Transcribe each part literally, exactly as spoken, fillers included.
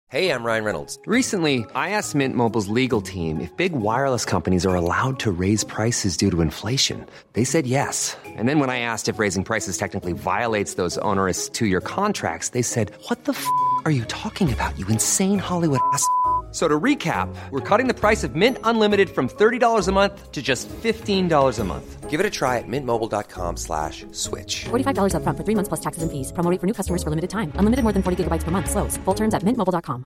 Hey, I'm Ryan Reynolds. Recently, I asked Mint Mobile's legal team if big wireless companies are allowed to raise prices due to inflation. They said yes. And then when I asked if raising prices technically violates those onerous two-year contracts, they said, what the f*** are you talking about, you insane Hollywood ass f- So to recap, we're cutting the price of Mint Unlimited from thirty dollars a month to just fifteen dollars a month. Give it a try at mintmobile.com slash switch. forty-five dollars up front for three months plus taxes and fees. Promo rate for new customers for limited time. Unlimited more than forty gigabytes per month. Slows full terms at mint mobile dot com.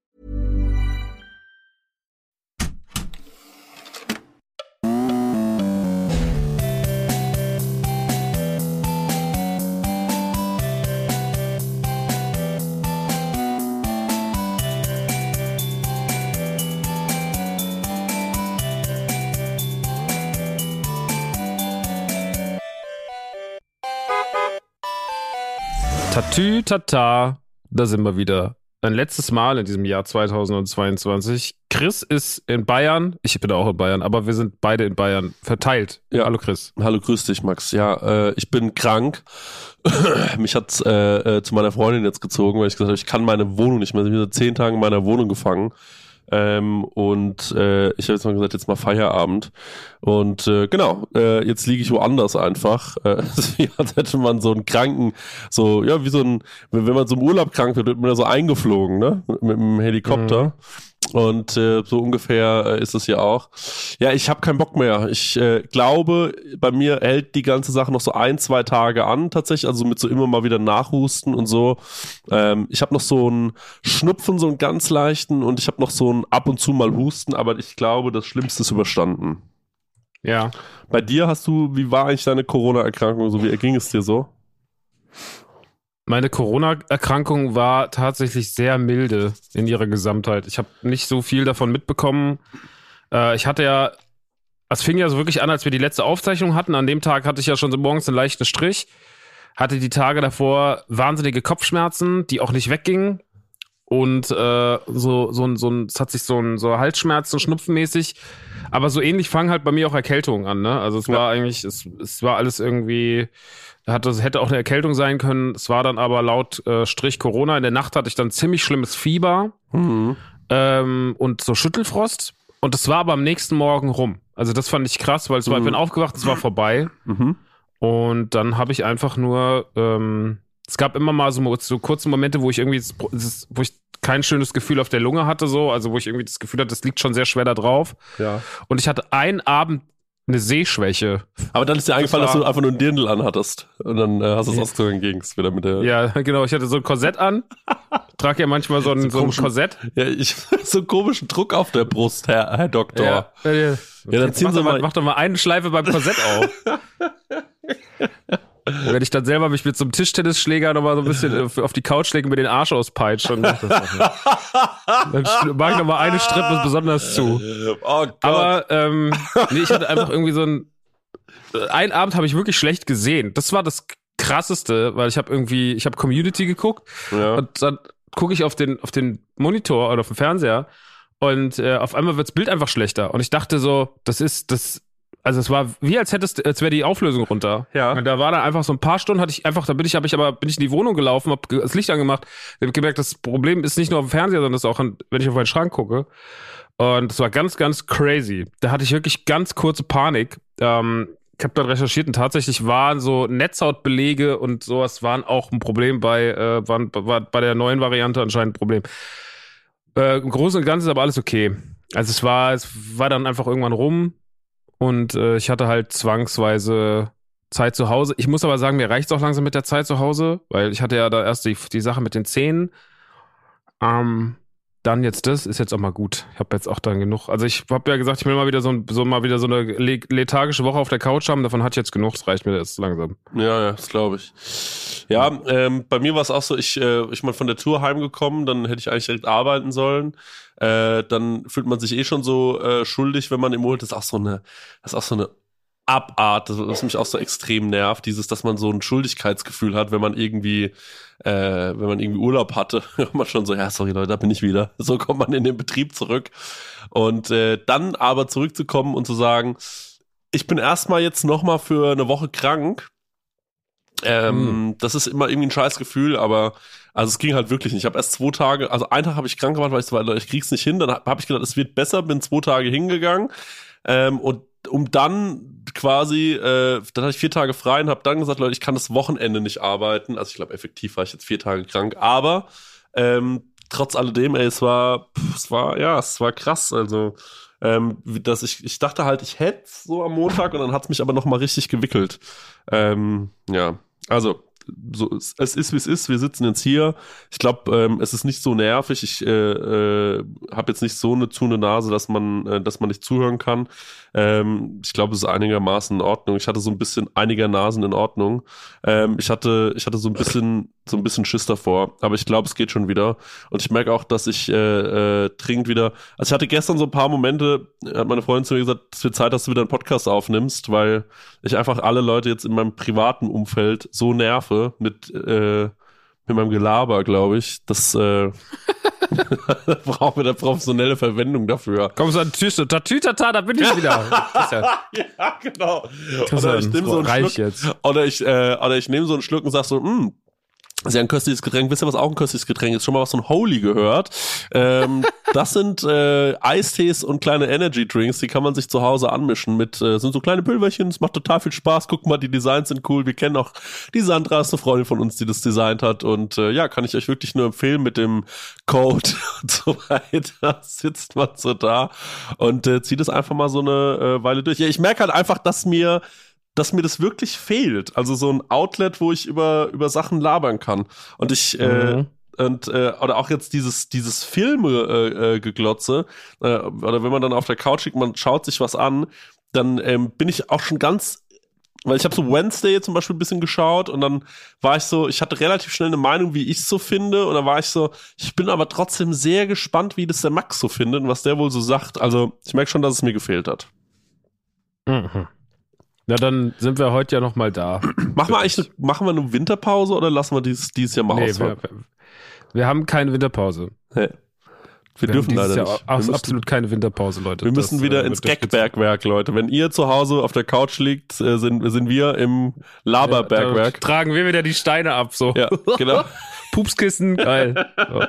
Tatü, tata, da sind wir wieder. Ein letztes Mal in diesem Jahr zweitausendzweiundzwanzig. Chris ist in Bayern, ich bin auch in Bayern, aber wir sind beide in Bayern verteilt. Ja. Hallo Chris. Hallo, grüß dich Max. Ja, äh, ich bin krank. Mich hat's äh, äh, zu meiner Freundin jetzt gezogen, weil ich gesagt habe, ich kann meine Wohnung nicht mehr. Ich bin seit zehn Tagen in meiner Wohnung gefangen. Ähm, und äh, ich habe jetzt mal gesagt, jetzt mal Feierabend. Und äh, genau, äh, jetzt liege ich woanders einfach. Äh, wie als hätte man so einen Kranken, so, ja, wie so ein, wenn man so im Urlaub krank wird, wird man ja so eingeflogen, ne? Mit, mit dem Helikopter. Mhm. Und äh, so ungefähr äh, ist es ja auch. Ja, ich habe keinen Bock mehr. Ich äh, glaube, bei mir hält die ganze Sache noch so ein, zwei Tage an tatsächlich, also mit so immer mal wieder Nachhusten und so. Ähm, ich habe noch so einen Schnupfen, so einen ganz leichten, und ich habe noch so einen ab und zu mal Husten, aber ich glaube, das Schlimmste ist überstanden. Ja. Bei dir hast du, wie war eigentlich deine Corona-Erkrankung, so wie erging es dir so? Meine Corona-Erkrankung war tatsächlich sehr milde in ihrer Gesamtheit. Ich habe nicht so viel davon mitbekommen. Äh, ich hatte ja, es fing ja so wirklich an, als wir die letzte Aufzeichnung hatten. An dem Tag hatte ich ja schon so morgens einen leichten Strich. Hatte die Tage davor wahnsinnige Kopfschmerzen, die auch nicht weggingen. Und äh, so, so, so ein, es hat sich so ein so Halsschmerzen, schnupfenmäßig. Aber so ähnlich fangen halt bei mir auch Erkältungen an, ne? Also es war eigentlich, es, es war alles irgendwie, hatte, es hätte auch eine Erkältung sein können. Es war dann aber laut äh, Strich Corona. In der Nacht hatte ich dann ziemlich schlimmes Fieber mhm. ähm, und so Schüttelfrost. Und das war aber am nächsten Morgen rum. Also das fand ich krass, weil es war, ich bin aufgewacht, es war vorbei. Mhm. Und dann habe ich einfach nur, ähm, es gab immer mal so, so kurze Momente, wo ich irgendwie, wo ich kein schönes Gefühl auf der Lunge hatte, so, also wo ich irgendwie das Gefühl hatte, das liegt schon sehr schwer da drauf. Ja. Und ich hatte einen Abend eine Sehschwäche. Aber dann ist dir eingefallen, das dass du einfach nur einen Dirndl anhattest. Und dann äh, hast du es ja. ausgezogen, ging's wieder mit der... Ja, genau, ich hatte so ein Korsett an. Trag ja manchmal so ein, so ein Korsett. Ja, ich so einen komischen Druck auf der Brust, Herr, Herr Doktor. Ja, ja, ja. ja dann ziehen mach Sie mal, mal... Mach doch mal eine Schleife beim Korsett auf. Wenn ich dann selber mich mit so einem Tischtennisschläger nochmal so ein bisschen auf die Couch lege und mir den Arsch auspeitsche, dann mach das noch nicht. Dann mag ich nochmal eine Strippe besonders zu. Oh Gott. Aber ähm, nee, ich hatte einfach irgendwie so ein... Einen Abend habe ich wirklich schlecht gesehen. Das war das Krasseste, weil ich habe irgendwie... Ich habe Community geguckt ja. und dann gucke ich auf den, auf den Monitor oder auf den Fernseher und äh, auf einmal wird das Bild einfach schlechter. Und ich dachte so, das ist... das Also es war wie als hättest, als wäre die Auflösung runter. Ja. Und da war dann einfach so ein paar Stunden, hatte ich einfach, da bin ich, habe ich aber bin ich in die Wohnung gelaufen, habe das Licht angemacht, habe gemerkt, das Problem ist nicht nur auf dem Fernseher, sondern es ist auch, an, wenn ich auf meinen Schrank gucke. Und es war ganz, ganz crazy. Da hatte ich wirklich ganz kurze Panik. Ähm, ich habe dann recherchiert und tatsächlich waren so Netzhautbelege und sowas waren auch ein Problem bei, äh, waren, war bei der neuen Variante anscheinend ein Problem. Äh, im Großen und Ganzen ist aber alles okay. Also es war, es war dann einfach irgendwann rum. Und äh, ich hatte halt zwangsweise Zeit zu Hause. Ich muss aber sagen, mir reicht's auch langsam mit der Zeit zu Hause, weil ich hatte ja da erst die, die Sache mit den Zähnen. Ähm, dann jetzt das, ist jetzt auch mal gut. Ich habe jetzt auch dann genug. Also ich habe ja gesagt, ich will mal wieder so, ein, so mal wieder so eine lethargische Woche auf der Couch haben. Davon hatte ich jetzt genug, das reicht mir jetzt langsam. Ja, ja, das glaube ich. Ja, ähm, bei mir war es auch so, ich, äh, ich bin von der Tour heimgekommen, dann hätte ich eigentlich direkt arbeiten sollen. Äh, dann fühlt man sich eh schon so äh, schuldig, wenn man im Urlaub, das ist auch so eine, das ist auch so eine Abart, das, was mich auch so extrem nervt, dieses, dass man so ein Schuldigkeitsgefühl hat, wenn man irgendwie, äh, wenn man irgendwie Urlaub hatte, man schon so, ja, sorry Leute, da bin ich wieder. So kommt man in den Betrieb zurück. Und äh, dann aber zurückzukommen und zu sagen, ich bin erstmal jetzt nochmal für eine Woche krank. Ähm, mhm. Das ist immer irgendwie ein scheiß Gefühl, aber Also es ging halt wirklich nicht. Ich habe erst zwei Tage, also einen Tag habe ich krank gemacht, weil ich so, ich krieg's nicht hin. Dann habe hab ich gedacht, es wird besser, bin zwei Tage hingegangen. Ähm, und um dann quasi, äh, dann hatte ich vier Tage frei und habe dann gesagt, Leute, ich kann das Wochenende nicht arbeiten. Also ich glaube, effektiv war ich jetzt vier Tage krank. Aber ähm, trotz alledem, ey, es war, pff, es war, ja, es war krass. Also ähm, dass ich, ich dachte halt, ich hätte so am Montag und dann hat's mich aber noch mal richtig gewickelt. Ähm, ja, also so, es, es ist, wie es ist. Wir sitzen jetzt hier. Ich glaube, ähm, es ist nicht so nervig. Ich äh, äh, habe jetzt nicht so eine zu eine Nase, dass man, äh, dass man nicht zuhören kann. Ähm, ich glaube, es ist einigermaßen in Ordnung. Ich hatte so ein bisschen einiger Nasen in Ordnung. Ähm, ich hatte, ich hatte so ein bisschen, so ein bisschen Schiss davor. Aber ich glaube, es geht schon wieder. Und ich merke auch, dass ich äh, äh, dringend wieder. Also ich hatte gestern so ein paar Momente. Hat meine Freundin zu mir gesagt, es wird Zeit, dass du wieder einen Podcast aufnimmst, weil ich einfach alle Leute jetzt in meinem privaten Umfeld so nerve mit, äh, mit meinem Gelaber, glaube ich. Das äh, da brauchen wir eine professionelle Verwendung dafür. Komm so an Tisch, tatütata, da bin ich wieder. Das ist ja, ja, genau. das Oder ist ich nehme so einen reich Schluck, jetzt. oder ich, äh, oder ich nehme so einen Schluck und sag so, mh, ist ja ein köstliches Getränk. Wisst ihr, was auch ein köstliches Getränk ist? Schon mal was von Holy gehört? Ähm, das sind äh, Eistees und kleine Energy Drinks, die kann man sich zu Hause anmischen mit, äh, sind so kleine Pülverchen, es macht total viel Spaß. Guck mal, die Designs sind cool. Wir kennen auch die Sandra, ist eine Freundin von uns, die das designt hat. Und äh, ja, kann ich euch wirklich nur empfehlen mit dem Code und so weiter. Sitzt man so da und äh, zieht es einfach mal so eine äh, Weile durch. Ja, ich merke halt einfach, dass mir dass mir das wirklich fehlt. Also so ein Outlet, wo ich über über Sachen labern kann. Und ich Mhm. äh, und äh, oder auch jetzt dieses dieses Filme äh, äh, geglotze äh, oder wenn man dann auf der Couch liegt, man schaut sich was an, dann ähm, bin ich auch schon ganz, weil ich habe so Wednesday zum Beispiel ein bisschen geschaut und dann war ich so, ich hatte relativ schnell eine Meinung, wie ich es so finde und dann war ich so, ich bin aber trotzdem sehr gespannt, wie das der Max so findet und was der wohl so sagt. Also ich merke schon, dass es mir gefehlt hat. Mhm. Na, dann sind wir heute ja noch mal da. Machen wir eigentlich eine, machen wir eine Winterpause oder lassen wir dieses, dieses Jahr mal Nee, ausfallen? wir, wir haben keine Winterpause. Nee. Wir dürfen dieses leider Jahr nicht. Aus, Wir müssen, absolut keine Winterpause, Leute. wir müssen Das, wieder äh, ins wird Gagbergwerk, Leute. Wenn ihr zu Hause auf der Couch liegt, äh, sind, sind wir im Laberbergwerk. Da tragen wir wieder die Steine ab, so. Ja, genau. Pupskissen, geil. So.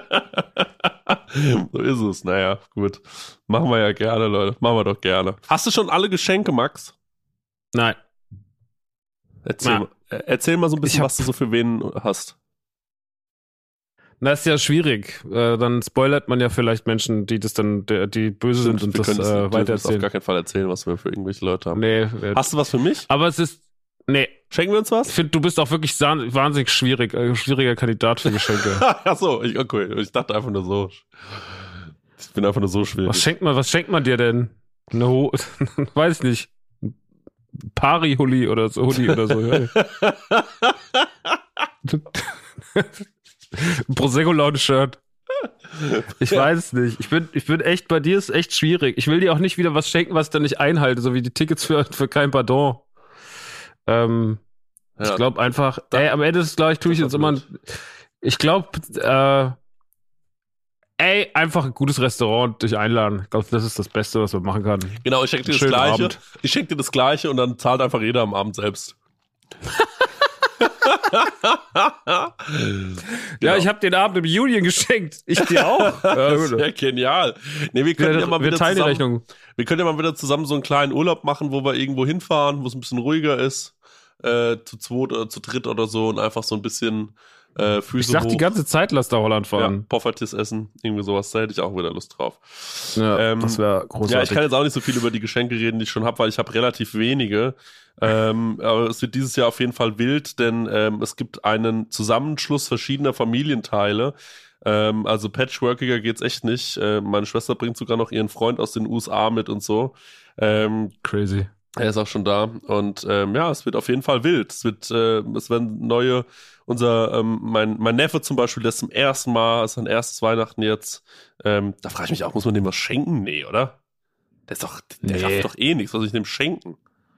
So ist es. Naja, gut. Machen wir ja gerne, Leute. Machen wir doch gerne. Hast du schon alle Geschenke, Max? Nein. Erzähl, Na. mal, äh, erzähl mal so ein bisschen, Ich hab- was du so für wen hast. Das ist ja schwierig. Äh, dann spoilert man ja vielleicht Menschen, die das dann, die, die böse sind und wir das können das, äh, dürfen das auf weitererzählen. gar keinen Fall erzählen, was wir für irgendwelche Leute haben. Nee. äh, Hast du was für mich? Aber es ist, nee. Schenken wir uns Ich was? finde, du bist auch wirklich sa- wahnsinnig schwierig, äh, schwieriger Kandidat für Geschenke. Ach so, ich, okay. Ich dachte einfach nur so. Ich bin einfach nur so schwierig. Was schenkt man, was schenkt man dir denn? Eine Ho weiß ich nicht. Pari-Hulli oder so, Hoodie oder so. Ja. Ein Prosecco-Lounge-Shirt. Ich weiß es nicht. Ich bin, ich bin echt, bei dir ist echt schwierig. Ich will dir auch nicht wieder was schenken, was ich dann nicht einhalte, so wie die Tickets für, für kein Pardon. Ähm, Ja. Ich glaube einfach, ey, am Ende des glaube ich, tue ich Das jetzt war immer, ich glaube, äh, ey, einfach ein gutes Restaurant dich einladen. Ich glaube, das ist das Beste, was man machen kann. Genau, ich schenke dir das Schönen Gleiche. Abend. Ich schenke dir das Gleiche und dann zahlt einfach jeder am Abend selbst. Ja, Genau. ich habe den Abend im Union geschenkt. Ich dir auch. Ja, Das ist gut. ja genial. Nee, wir können wir ja mal wir wieder teilen die zusammen, Rechnung. wir können ja mal wieder zusammen so einen kleinen Urlaub machen, wo wir irgendwo hinfahren, wo es ein bisschen ruhiger ist, äh, zu zweit oder zu dritt oder so und einfach so ein bisschen äh, Füße Ich sag hoch. die ganze Zeit, lass da Holland ja, fahren. Poffertis essen, irgendwie sowas, da hätte ich auch wieder Lust drauf. Ja, Ähm, das wäre großartig. Ja, ich kann jetzt auch nicht so viel über die Geschenke reden, die ich schon habe, weil ich habe relativ wenige. Ähm, aber es wird dieses Jahr auf jeden Fall wild, denn ähm, es gibt einen Zusammenschluss verschiedener Familienteile. Ähm, also patchworkiger geht's echt nicht. Äh, meine Schwester bringt sogar noch ihren Freund aus den U S A mit und so. Ähm, Crazy. er ist auch schon da und ähm, ja, es wird auf jeden Fall wild. Es wird, äh, es werden neue, unser, ähm, mein, mein Neffe zum Beispiel, der ist zum ersten Mal, ist sein erstes Weihnachten jetzt. Ähm, da frage ich mich auch, muss man dem was schenken? Nee, oder? Der ist doch, der Nee. rafft doch eh nichts, was soll ich dem schenken?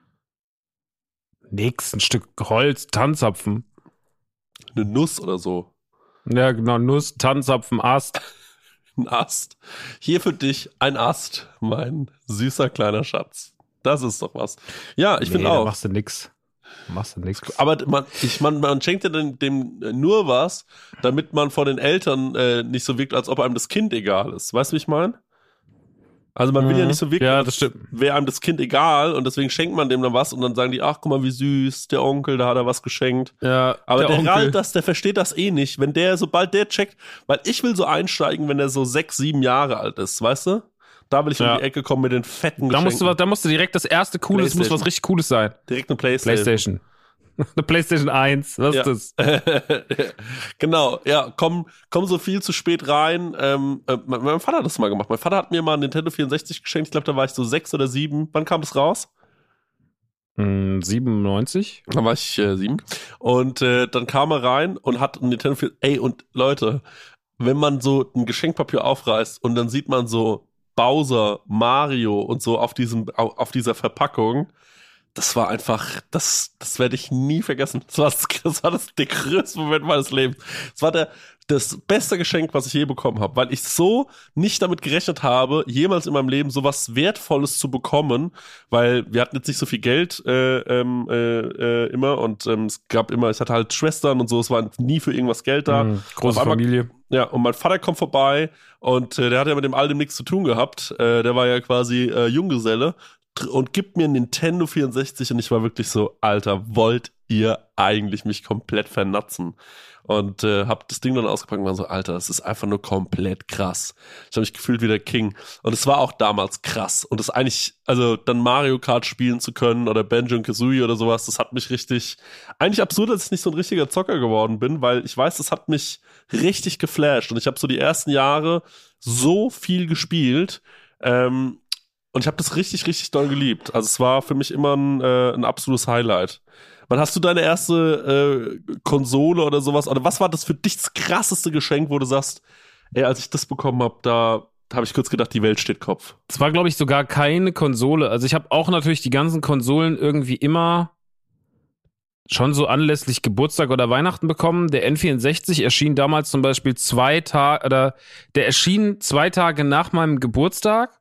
Nix, ein Stück Holz, Tannzapfen. Eine Nuss oder so. Ja, genau, Nuss, Tannzapfen, Ast. Ein Ast. Hier für dich ein Ast, mein süßer kleiner Schatz. Das ist doch was. Ja, ich Nee, finde da auch. machst du nix. Machst du nichts. Aber man, ich, man, man schenkt ja dem, dem nur was, damit man vor den Eltern äh, nicht so wirkt, als ob einem das Kind egal ist. Weißt du, wie ich meine? Also man will ja nicht so wirken, ja, das stimmt. wäre einem das Kind egal und deswegen schenkt man dem dann was und dann sagen die, ach, guck mal, wie süß, der Onkel, da hat er was geschenkt. Ja, aber der, der Onkel. Ralf, das, der versteht das eh nicht. Wenn der, sobald der checkt, weil ich will so einsteigen, wenn der so sechs, sieben Jahre alt ist, weißt du? Da will ich ja. um die Ecke kommen mit den fetten da Geschenken. musst, du, da musst du direkt das erste Coole, es muss was richtig Cooles sein. Direkt eine Playstation. Playstation. Eine Playstation eins, was ja. ist das? Genau, ja, komm, komm so viel zu spät rein. Ähm, äh, mein, mein Vater hat das mal gemacht. Mein Vater hat mir mal ein Nintendo vierundsechzig geschenkt. Ich glaube, da war ich so sechs oder sieben. Wann kam das raus? Hm, siebenundneunzig. Da war ich äh, sieben. Und äh, dann kam er rein und hat ein Nintendo vierundsechzig. Ey, und Leute, wenn man so ein Geschenkpapier aufreißt und dann sieht man so Bowser, Mario und so auf diesem, auf dieser Verpackung, das war einfach, das, das werde ich nie vergessen. Das war das, das war das, der größte Moment meines Lebens. Das war der, das beste Geschenk, was ich je bekommen habe, weil ich so nicht damit gerechnet habe, jemals in meinem Leben sowas Wertvolles zu bekommen, weil wir hatten jetzt nicht so viel Geld äh, ähm, äh, äh, immer und ähm, es gab immer, ich hatte halt Schwestern und so, es war nie für irgendwas Geld da. Mhm, große einmal, Familie. Ja, und mein Vater kommt vorbei und äh, der hat ja mit dem Alten nichts zu tun gehabt. Äh, der war ja quasi äh, Junggeselle. Und gibt mir ein Nintendo vierundsechzig und ich war wirklich so, Alter, wollt ihr eigentlich mich komplett vernatzen? Und äh, hab das Ding dann ausgepackt und war so, Alter, das ist einfach nur komplett krass. Ich habe mich gefühlt wie der King. Und es war auch damals krass. Und das eigentlich, also dann Mario Kart spielen zu können oder Banjo und Kazooie oder sowas, das hat mich richtig, eigentlich absurd, dass ich nicht so ein richtiger Zocker geworden bin, weil ich weiß, das hat mich richtig geflasht. Und ich habe so die ersten Jahre so viel gespielt, ähm, und ich habe das richtig, richtig doll geliebt. Also es war für mich immer ein, äh, ein absolutes Highlight. Wann hast du deine erste äh, Konsole oder sowas? Oder was war das für dich das krasseste Geschenk, wo du sagst, ey, als ich das bekommen habe, da habe ich kurz gedacht, die Welt steht Kopf. Es war, glaube ich, sogar keine Konsole. Also ich habe auch natürlich die ganzen Konsolen irgendwie immer schon so anlässlich Geburtstag oder Weihnachten bekommen. Der N vierundsechzig erschien damals zum Beispiel zwei Tage, oder der erschien zwei Tage nach meinem Geburtstag.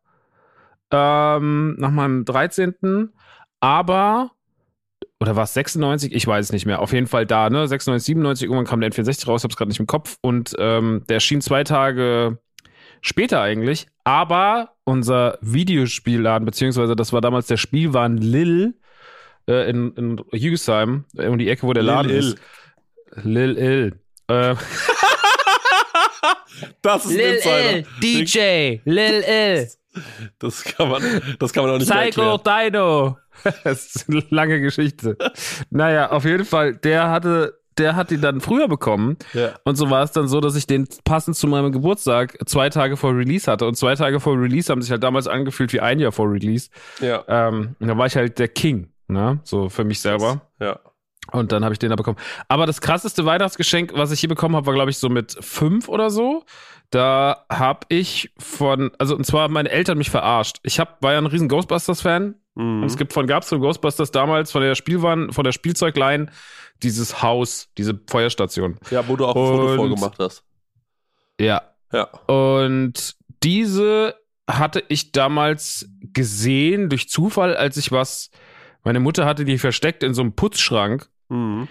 Ähm, nach meinem dreizehnten Aber, oder war es sechsundneunzig? Ich weiß es nicht mehr. Auf jeden Fall da, ne? sechsundneunzig, siebenundneunzig, irgendwann kam der N vierundsechzig raus, ich hab's gerade nicht im Kopf. Und ähm, der erschien zwei Tage später eigentlich. Aber unser Videospielladen, beziehungsweise das war damals der Spielwaren Lil äh, in, in Hügesheim, um die Ecke, wo der Laden Lil ist. Lil Il. Äh, das ist ein Lil Insider. Il, D J, Lil Il. Das kann man, das kann man auch nicht mehr Psycho erklären. Dino. Das ist eine lange Geschichte. Naja, auf jeden Fall, der hatte, der hat die dann früher bekommen. Ja. Und so war es dann so, dass ich den passend zu meinem Geburtstag zwei Tage vor Release hatte. Und zwei Tage vor Release haben sich halt damals angefühlt wie ein Jahr vor Release. Ja. Ähm, und da war ich halt der King, ne? So für mich selber. Ja. Und dann habe ich den da bekommen. Aber das krasseste Weihnachtsgeschenk, was ich hier bekommen habe, war, glaube ich, so mit fünf oder so. Da habe ich von, also und zwar haben meine Eltern mich verarscht. Ich hab, war ja ein riesen Ghostbusters-Fan. Mhm. Und es gibt von, gab's von Ghostbusters damals, von der Spielwaren, von der Spielzeugline, dieses Haus, diese Feuerstation. Ja, wo du auch ein Foto Und- vorgemacht hast. Ja. Ja. Und diese hatte ich damals gesehen durch Zufall, als ich was, meine Mutter hatte die versteckt in so einem Putzschrank. Mhm.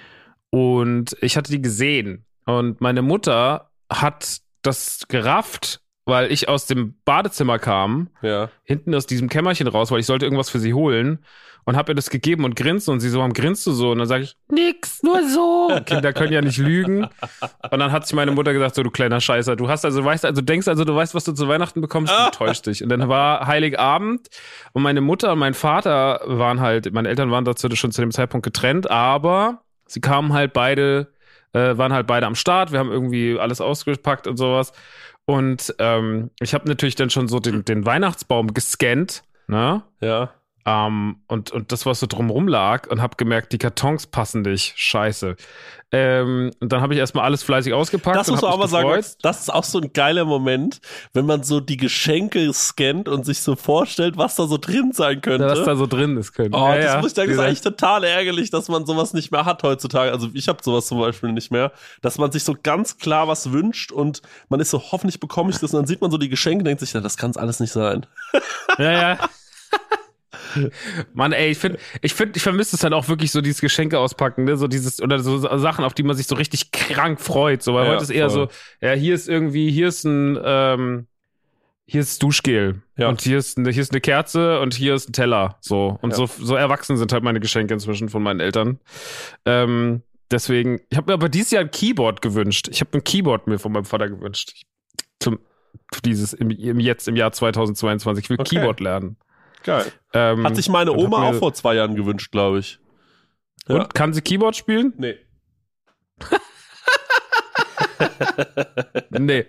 Und ich hatte die gesehen. Und meine Mutter hat das gerafft, weil ich aus dem Badezimmer kam, Ja. hinten aus diesem Kämmerchen raus, weil ich sollte irgendwas für sie holen und hab ihr das gegeben und grinst und sie so, warum grinst du so? Und dann sage ich, nix, nur so. Kinder können ja nicht lügen. Und dann hat sich meine Mutter gesagt, so du kleiner Scheißer, du hast also, weißt also, denkst also, du weißt, was du zu Weihnachten bekommst, du täuscht dich. Und dann war Heiligabend und meine Mutter und mein Vater waren halt, meine Eltern waren dazu schon zu dem Zeitpunkt getrennt, aber sie kamen halt beide, äh, waren halt beide am Start, wir haben irgendwie alles ausgepackt und sowas. Und ähm, ich habe natürlich dann schon so den, den Weihnachtsbaum gescannt, ne? Ja. Ähm, und, und das, was so drumrum lag, und habe gemerkt, die Kartons passen nicht. Scheiße. Ähm, und dann habe ich erstmal alles fleißig ausgepackt. Das und muss man hab auch mal mich sagen, gefreut. Max, das ist auch so ein geiler Moment, wenn man so die Geschenke scannt und sich so vorstellt, was da so drin sein könnte. Was da so drin ist, könnte. Oh, Ja, das ja. muss ich sagen, ist Dieser- eigentlich total ärgerlich, dass man sowas nicht mehr hat heutzutage. Also ich habe sowas zum Beispiel nicht mehr, dass man sich so ganz klar was wünscht und man ist so, hoffentlich bekomme ich das und dann sieht man so die Geschenke und denkt sich, ja, das kann es alles nicht sein. Ja, ja. Mann, ey, ich finde, ich finde, ich vermisse es dann auch wirklich so dieses Geschenke auspacken, ne, so dieses, oder so Sachen, auf die man sich so richtig krank freut, so, weil Ja, heute ist eher voll. so, ja, hier ist irgendwie, hier ist ein, ähm, hier ist Duschgel Ja. und hier ist, eine, hier ist eine Kerze und hier ist ein Teller, so. Und Ja. so, so erwachsen sind halt meine Geschenke inzwischen von meinen Eltern. Ähm, deswegen, ich habe mir aber dieses Jahr ein Keyboard gewünscht. Ich habe ein Keyboard mir von meinem Vater gewünscht. Ich, zum, dieses, im, im, jetzt im Jahr zweitausendzweiundzwanzig. Ich will Okay. Keyboard lernen. Geil. Ähm, Hat sich meine und hab Oma mir- auch vor zwei Jahren gewünscht, glaube ich. Ja. Und kann sie Keyboard spielen? Nee. Nee.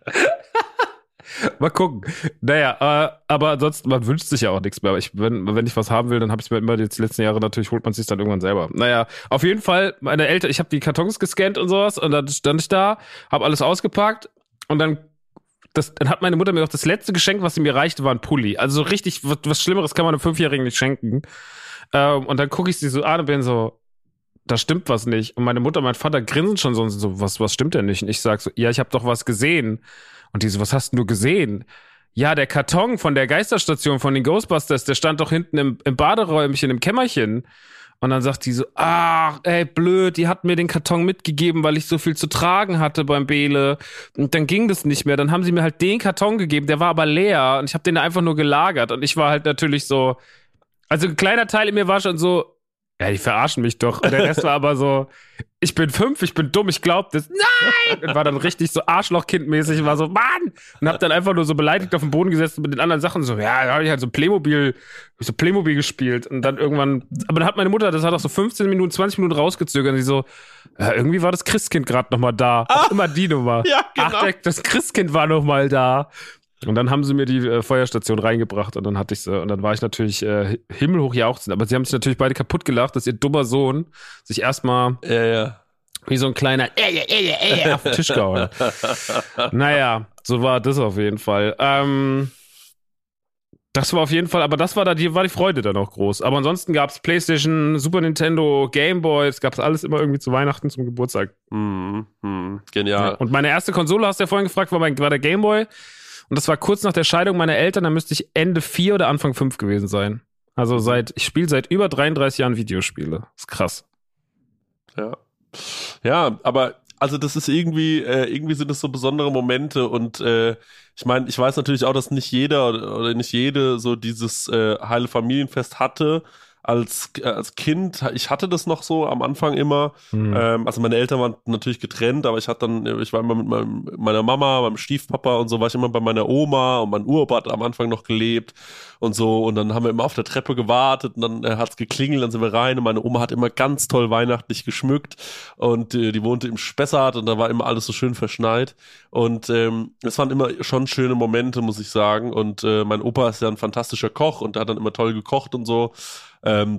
Mal gucken. Naja, äh, aber ansonsten, man wünscht sich ja auch nichts mehr. Ich, wenn, wenn ich was haben will, dann habe ich es mir immer die letzten Jahre, natürlich holt man es sich dann irgendwann selber. Naja, auf jeden Fall, meine Eltern, ich habe die Kartons gescannt und sowas und dann stand ich da, habe alles ausgepackt und dann, das, dann hat meine Mutter mir auch das letzte Geschenk, was sie mir reichte, war ein Pulli. Also so richtig, was, was Schlimmeres kann man einem Fünfjährigen nicht schenken. Ähm, und dann gucke ich sie so an und bin so, da stimmt was nicht. Und meine Mutter und mein Vater grinsen schon so, und so was, was stimmt denn nicht? Und ich sag so, ja, ich habe doch was gesehen. Und die so, was hast denn du gesehen? Ja, der Karton von der Geisterstation von den Ghostbusters, der stand doch hinten im, im Baderäumchen, im Kämmerchen. Und dann sagt die so, ach, ey, blöd, die hat mir den Karton mitgegeben, weil ich so viel zu tragen hatte beim Bele. Und dann ging das nicht mehr. Dann haben sie mir halt den Karton gegeben, der war aber leer. Und ich habe den da einfach nur gelagert. Und ich war halt natürlich so, also ein kleiner Teil in mir war schon so, ja, die verarschen mich doch. Und der Rest war aber so, ich bin fünf, ich bin dumm, ich glaub das. Nein! Und war dann richtig so Arschlochkindmäßig, war so, Mann! Und hab dann einfach nur so beleidigt auf dem Boden gesessen mit den anderen Sachen, so, ja, da hab ich halt so Playmobil, so Playmobil gespielt. Und dann irgendwann, aber dann hat meine Mutter, das hat auch so fünfzehn Minuten, zwanzig Minuten rausgezögert. Und sie so, ja, irgendwie war das Christkind gerade noch mal da. Auch immer die Nummer. Ja, genau. Ach, der, das Christkind war noch mal da. Und dann haben sie mir die äh, Feuerstation reingebracht und dann hatte ich sie. Und dann war ich natürlich äh, himmelhoch jauchzend. Aber sie haben sich natürlich beide kaputt gelacht, dass ihr dummer Sohn sich erstmal Ja, ja. wie so ein kleiner äh, äh, äh, auf den Tisch gehauen. Naja, so war das auf jeden Fall. Ähm, das war auf jeden Fall, aber das war da, die war die Freude dann auch groß. Aber ansonsten gab's PlayStation, Super Nintendo, Game Boy, es gab's alles immer irgendwie zu Weihnachten, zum Geburtstag. Mhm, mhm. Genial. Und meine erste Konsole, hast du ja vorhin gefragt, war, mein, war der Game Boy. Und das war kurz nach der Scheidung meiner Eltern, da müsste ich Ende vier oder Anfang fünf gewesen sein. Also seit, ich spiele seit über dreiunddreißig Jahren Videospiele. Das ist krass. Ja. Ja, aber also das ist irgendwie, äh, irgendwie sind es so besondere Momente und äh, ich meine, ich weiß natürlich auch, dass nicht jeder oder, oder nicht jede so dieses äh, heile Familienfest hatte. Als, äh, als Kind, ich hatte das noch so am Anfang immer. Mhm. Ähm, also meine Eltern waren natürlich getrennt, aber ich hatte dann, ich war immer mit meinem, meiner Mama, meinem Stiefpapa und so, war ich immer bei meiner Oma und mein Uropa hat am Anfang noch gelebt und so. Und dann haben wir immer auf der Treppe gewartet und dann äh, hat's geklingelt, dann sind wir rein und meine Oma hat immer ganz toll weihnachtlich geschmückt und äh, die wohnte im Spessart und da war immer alles so schön verschneit. Und ähm, es waren immer schon schöne Momente, muss ich sagen. Und äh, mein Opa ist ja ein fantastischer Koch und der hat dann immer toll gekocht und so. Ähm,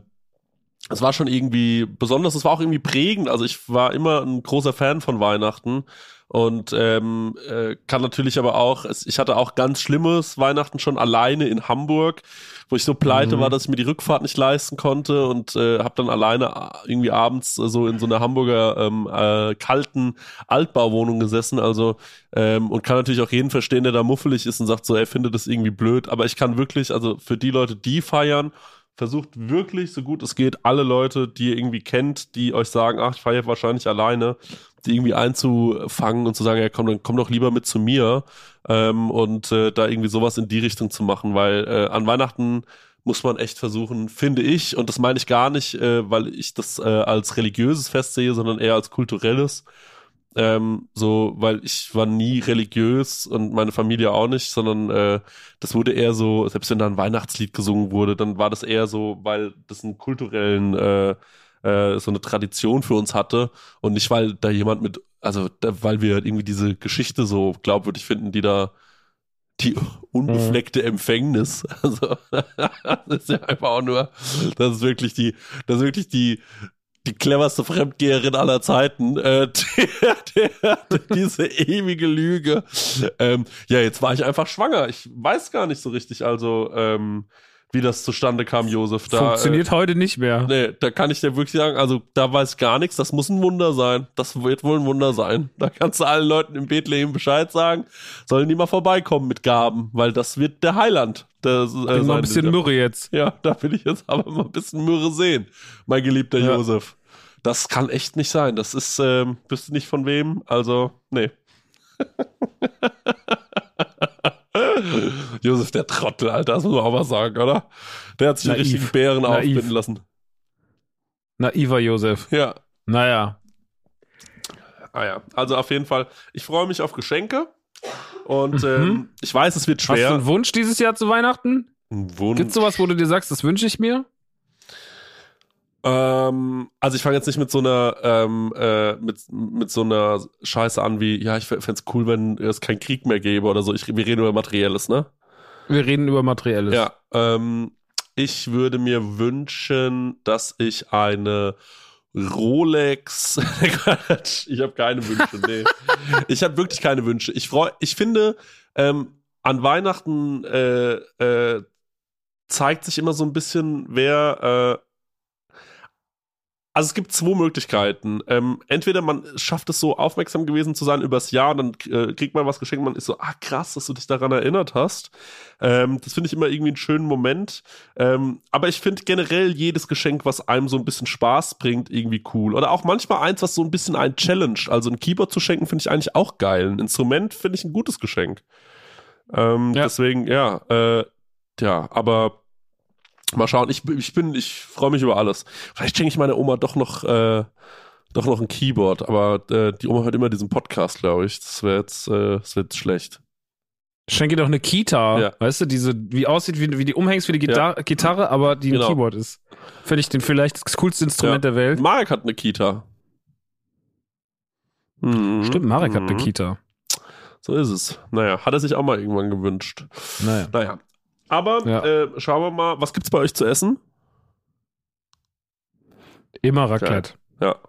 es war schon irgendwie besonders, es war auch irgendwie prägend. Also ich war immer ein großer Fan von Weihnachten und ähm, äh, kann natürlich aber auch, es, ich hatte auch ganz schlimmes Weihnachten schon alleine in Hamburg, wo ich so pleite Mhm. war, dass ich mir die Rückfahrt nicht leisten konnte und äh, habe dann alleine irgendwie abends äh, so in so einer Hamburger ähm, äh, kalten Altbauwohnung gesessen, also ähm, und kann natürlich auch jeden verstehen, der da muffelig ist und sagt so, er findet das irgendwie blöd, aber ich kann wirklich, also für die Leute, die feiern, versucht wirklich, so gut es geht, alle Leute, die ihr irgendwie kennt, die euch sagen, ach, ich feiere wahrscheinlich alleine, die irgendwie einzufangen und zu sagen, ja, komm, dann komm doch lieber mit zu mir ähm, und äh, da irgendwie sowas in die Richtung zu machen, weil äh, an Weihnachten muss man echt versuchen, finde ich, und das meine ich gar nicht, äh, weil ich das äh, als religiöses Fest sehe, sondern eher als kulturelles, Ähm, so, weil ich war nie religiös und meine Familie auch nicht, sondern äh, das wurde eher so, selbst wenn da ein Weihnachtslied gesungen wurde, dann war das eher so, weil das einen kulturellen, äh, äh, so eine Tradition für uns hatte und nicht, weil da jemand mit, also da, weil wir irgendwie diese Geschichte so glaubwürdig finden, die da die unbefleckte Empfängnis, also das ist ja einfach auch nur, das ist wirklich die, das ist wirklich die die cleverste Fremdgeherin aller Zeiten, äh, der, der, der, diese ewige Lüge. Ähm, ja, jetzt war ich einfach schwanger. Ich weiß gar nicht so richtig. Also, ähm, wie das zustande kam, Josef. Da, Funktioniert äh, heute nicht mehr. Nee, da kann ich dir wirklich sagen, also da weiß ich gar nichts, das muss ein Wunder sein. Das wird wohl ein Wunder sein. Da kannst du allen Leuten in Bethlehem Bescheid sagen, sollen die mal vorbeikommen mit Gaben, weil das wird der Heiland. Der, ich bin äh, mal ein bisschen Myrrhe jetzt. Ja, da will ich jetzt aber mal ein bisschen Myrrhe sehen, mein geliebter ja. Josef. Das kann echt nicht sein. Das ist, ähm, wüsste nicht von wem, also, nee. Josef, der Trottel, Alter, das muss man auch mal sagen, oder? Der hat sich Naiv. die richtigen Bären Naiv. aufbinden lassen. Naiver Josef. Ja. Naja. Ah ja, also auf jeden Fall, ich freue mich auf Geschenke und mhm. ähm, ich weiß, es wird schwer. Hast du einen Wunsch dieses Jahr zu Weihnachten? Ein Wunsch? Gibt's sowas, wo du dir sagst, das wünsche ich mir? Ähm, also ich fange jetzt nicht mit so einer ähm, äh, mit, mit so einer Scheiße an wie, ja, ich fände es cool, wenn es keinen Krieg mehr gäbe oder so. Ich, wir reden über Materielles, ne? Wir reden über Materielles. Ja, ähm, ich würde mir wünschen, dass ich eine Rolex, ich habe keine Wünsche, nee. Ich habe wirklich keine Wünsche. Ich freue, ich finde, ähm, an Weihnachten äh, äh, zeigt sich immer so ein bisschen, wer äh, Also es gibt zwei Möglichkeiten. Ähm, entweder man schafft es so, aufmerksam gewesen zu sein übers Jahr und dann äh, kriegt man was geschenkt, man ist so, ah krass, dass du dich daran erinnert hast. Ähm, das finde ich immer irgendwie einen schönen Moment. Ähm, aber ich finde generell jedes Geschenk, was einem so ein bisschen Spaß bringt, irgendwie cool. Oder auch manchmal eins, was so ein bisschen einen challenged. Also ein Keyboard zu schenken, finde ich eigentlich auch geil. Ein Instrument finde ich ein gutes Geschenk. Ähm, ja. Deswegen, ja, äh, ja, aber mal schauen, ich, ich bin, ich freue mich über alles. Vielleicht schenke ich meiner Oma doch noch, äh, doch noch ein Keyboard, aber äh, die Oma hört immer diesen Podcast, glaube ich. Das wäre jetzt, äh, das wäre jetzt schlecht. Schenke doch eine Kita, ja. Weißt du, diese, wie aussieht, wie, wie die umhängst für die Gitar- ja. Gitarre, aber die genau. ein Keyboard ist. Finde ich den vielleicht das coolste Instrument ja. der Welt. Marek hat eine Kita. Mhm. Stimmt, Marek mhm. hat eine Kita. So ist es. Naja, hat er sich auch mal irgendwann gewünscht. Naja. Naja. Aber ja. äh, schauen wir mal, was gibt's bei euch zu essen? Immer Raclette. Okay. Ja.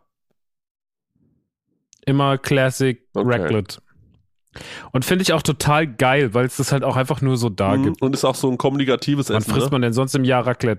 Immer Classic okay. Raclette. Und finde ich auch total geil, weil es das halt auch einfach nur so da mhm. gibt. Und ist auch so ein kommunikatives Essen. Wann frisst ne? man denn sonst im Jahr Raclette?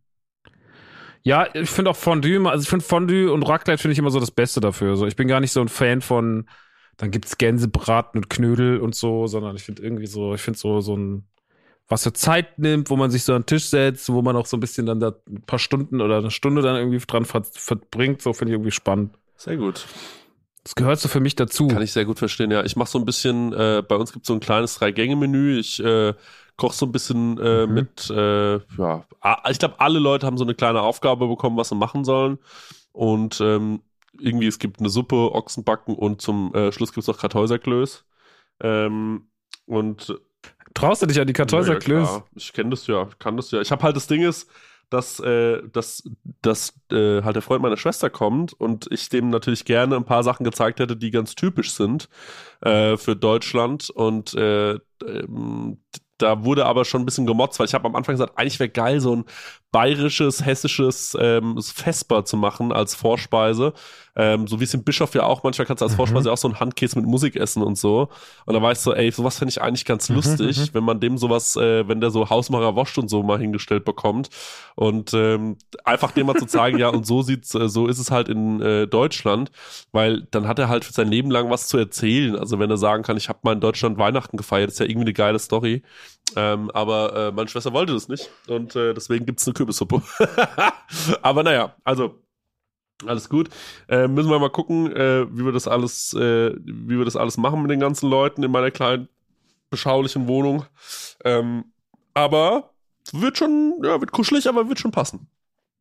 Ja, ich finde auch Fondue, also ich finde Fondue und Raclette finde ich immer so das Beste dafür. So, ich bin gar nicht so ein Fan von, dann gibt's Gänsebraten und Knödel und so, sondern ich finde irgendwie so, ich finde so, so ein, was für Zeit nimmt, wo man sich so an den Tisch setzt, wo man auch so ein bisschen dann da ein paar Stunden oder eine Stunde dann irgendwie dran ver- verbringt, so finde ich irgendwie spannend. Sehr gut. Das gehört so für mich dazu. Kann ich sehr gut verstehen, ja. Ich mache so ein bisschen, äh, bei uns gibt es so ein kleines Drei-Gänge-Menü. Ich äh, koche so ein bisschen äh, mhm. mit, äh, ja, ich glaube, alle Leute haben so eine kleine Aufgabe bekommen, was sie machen sollen. Und ähm, irgendwie, es gibt eine Suppe, Ochsenbacken und zum äh, Schluss gibt es noch Kartäuserklöß. Ähm, und traust du dich an die Kartäuserklöß? Ja, ich kenne das ja, kann das ja. Ich habe halt, das Ding ist, dass, äh, dass, dass äh, halt der Freund meiner Schwester kommt und ich dem natürlich gerne ein paar Sachen gezeigt hätte, die ganz typisch sind äh, für Deutschland und äh, ähm, da wurde aber schon ein bisschen gemotzt, weil ich habe am Anfang gesagt, eigentlich wäre geil, so ein bayerisches, hessisches ähm, Vesper zu machen als Vorspeise. Ähm, so wie es im Bischof ja auch, manchmal kannst du als Vorspeise mhm. auch so einen Handkäse mit Musik essen und so. Und da war ich so, ey, sowas fände ich eigentlich ganz lustig, mhm, wenn man dem sowas, äh, wenn der so Hausmacher wascht und so mal hingestellt bekommt. Und ähm, einfach dem mal zu zeigen, ja, und so sieht's, äh, so ist es halt in äh, Deutschland, weil dann hat er halt für sein Leben lang was zu erzählen. Also wenn er sagen kann, ich habe mal in Deutschland Weihnachten gefeiert, ist ja irgendwie eine geile Story. Ähm, aber äh, meine Schwester wollte das nicht und äh, deswegen gibt's eine Kürbissuppe. Aber naja, also alles gut. Äh, müssen wir mal gucken, äh, wie wir das alles, äh, wie wir das alles machen mit den ganzen Leuten in meiner kleinen beschaulichen Wohnung. Ähm, aber wird schon, ja, wird kuschelig, aber wird schon passen.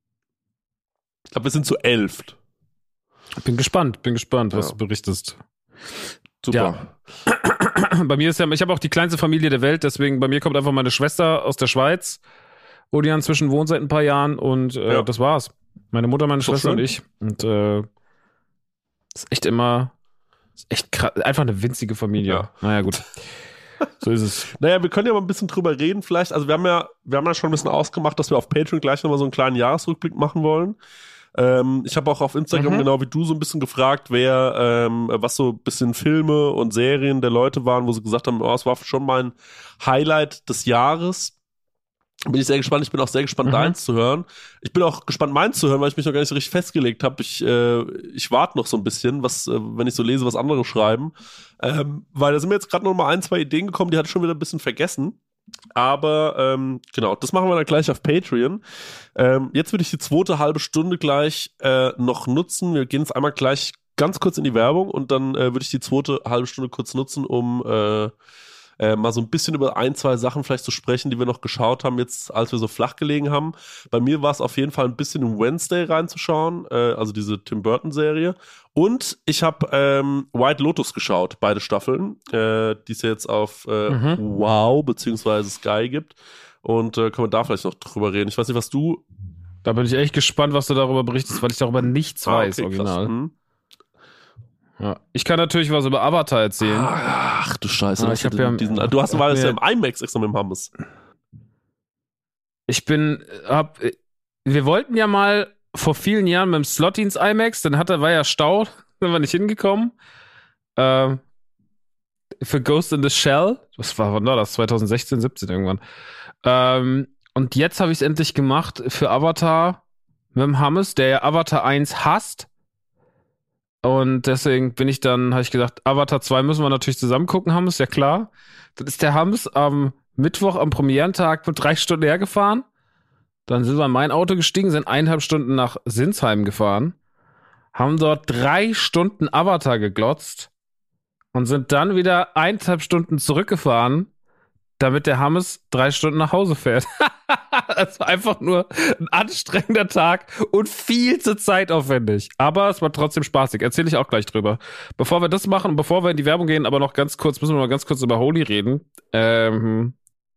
Ich glaube, wir sind zu elf. Bin gespannt, bin gespannt, was ja. du berichtest. Super. Ja. Bei mir ist ja, ich habe auch die kleinste Familie der Welt, deswegen bei mir kommt einfach meine Schwester aus der Schweiz, wo die inzwischen wohnt seit ein paar Jahren und äh, ja. das war's. Meine Mutter, meine Schwester und ich. Und äh, ist echt immer, ist echt krass, einfach eine winzige Familie. Ja. Naja, gut. So ist es. Naja, wir können ja mal ein bisschen drüber reden vielleicht. Also wir haben ja, wir haben ja schon ein bisschen ausgemacht, dass wir auf Patreon gleich nochmal so einen kleinen Jahresrückblick machen wollen. Ähm, ich habe auch auf Instagram, mhm. genau wie du, so ein bisschen gefragt, wer, ähm, was so ein bisschen Filme und Serien der Leute waren, wo sie gesagt haben, oh, es war schon mein Highlight des Jahres. Bin ich sehr gespannt. Ich bin auch sehr gespannt, mhm. deins zu hören. Ich bin auch gespannt, meins zu hören, weil ich mich noch gar nicht so richtig festgelegt habe. Ich, äh, ich warte noch so ein bisschen, was, äh, wenn ich so lese, was andere schreiben. Ähm, weil da sind mir jetzt gerade noch mal ein, zwei Ideen gekommen, die hatte ich schon wieder ein bisschen vergessen. Aber ähm, genau, das machen wir dann gleich auf Patreon. Ähm, jetzt würde ich die zweite halbe Stunde gleich äh, noch nutzen. Wir gehen jetzt einmal gleich ganz kurz in die Werbung und dann äh, würde ich die zweite halbe Stunde kurz nutzen, um äh, Äh, mal so ein bisschen über ein, zwei Sachen vielleicht zu sprechen, die wir noch geschaut haben, jetzt als wir so flach gelegen haben. Bei mir war es auf jeden Fall ein bisschen in Wednesday reinzuschauen, äh, also diese Tim Burton-Serie. Und ich habe ähm, White Lotus geschaut, beide Staffeln, äh, die es jetzt auf äh, mhm. Wow beziehungsweise Sky gibt. Und äh, können wir da vielleicht noch drüber reden. Ich weiß nicht, was du... Da bin ich echt gespannt, was du darüber berichtest, weil ich darüber nichts ah, weiß, okay, original. Hm. Ja. Ich kann natürlich was über Avatar erzählen. Ach du Scheiße. Ah, ich hab ja, diesen, du hast mal ja im IMAX extra mit dem Hammes. Ich bin, hab, wir wollten ja mal vor vielen Jahren mit dem Slotty ins IMAX, dann hat, war ja Stau, sind wir nicht hingekommen. Ähm, für Ghost in the Shell, was war, wann war das? zwanzig sechzehn, siebzehn irgendwann. Ähm, und jetzt habe ich es endlich gemacht für Avatar mit dem Hammes, der ja Avatar eins hasst. Und deswegen bin ich dann, habe ich gesagt, Avatar zwei müssen wir natürlich zusammen gucken, Hammes, ja klar. Dann ist der Hammes am Mittwoch am Premierentag mit drei Stunden hergefahren. Dann sind wir in mein Auto gestiegen, sind eineinhalb Stunden nach Sinsheim gefahren, haben dort drei Stunden Avatar geglotzt und sind dann wieder eineinhalb Stunden zurückgefahren, damit der Hammes drei Stunden nach Hause fährt. Das war einfach nur ein anstrengender Tag und viel zu zeitaufwendig. Aber es war trotzdem spaßig. Erzähle ich auch gleich drüber. Bevor wir das machen und bevor wir in die Werbung gehen, aber noch ganz kurz, müssen wir mal ganz kurz über Holy reden. Ähm,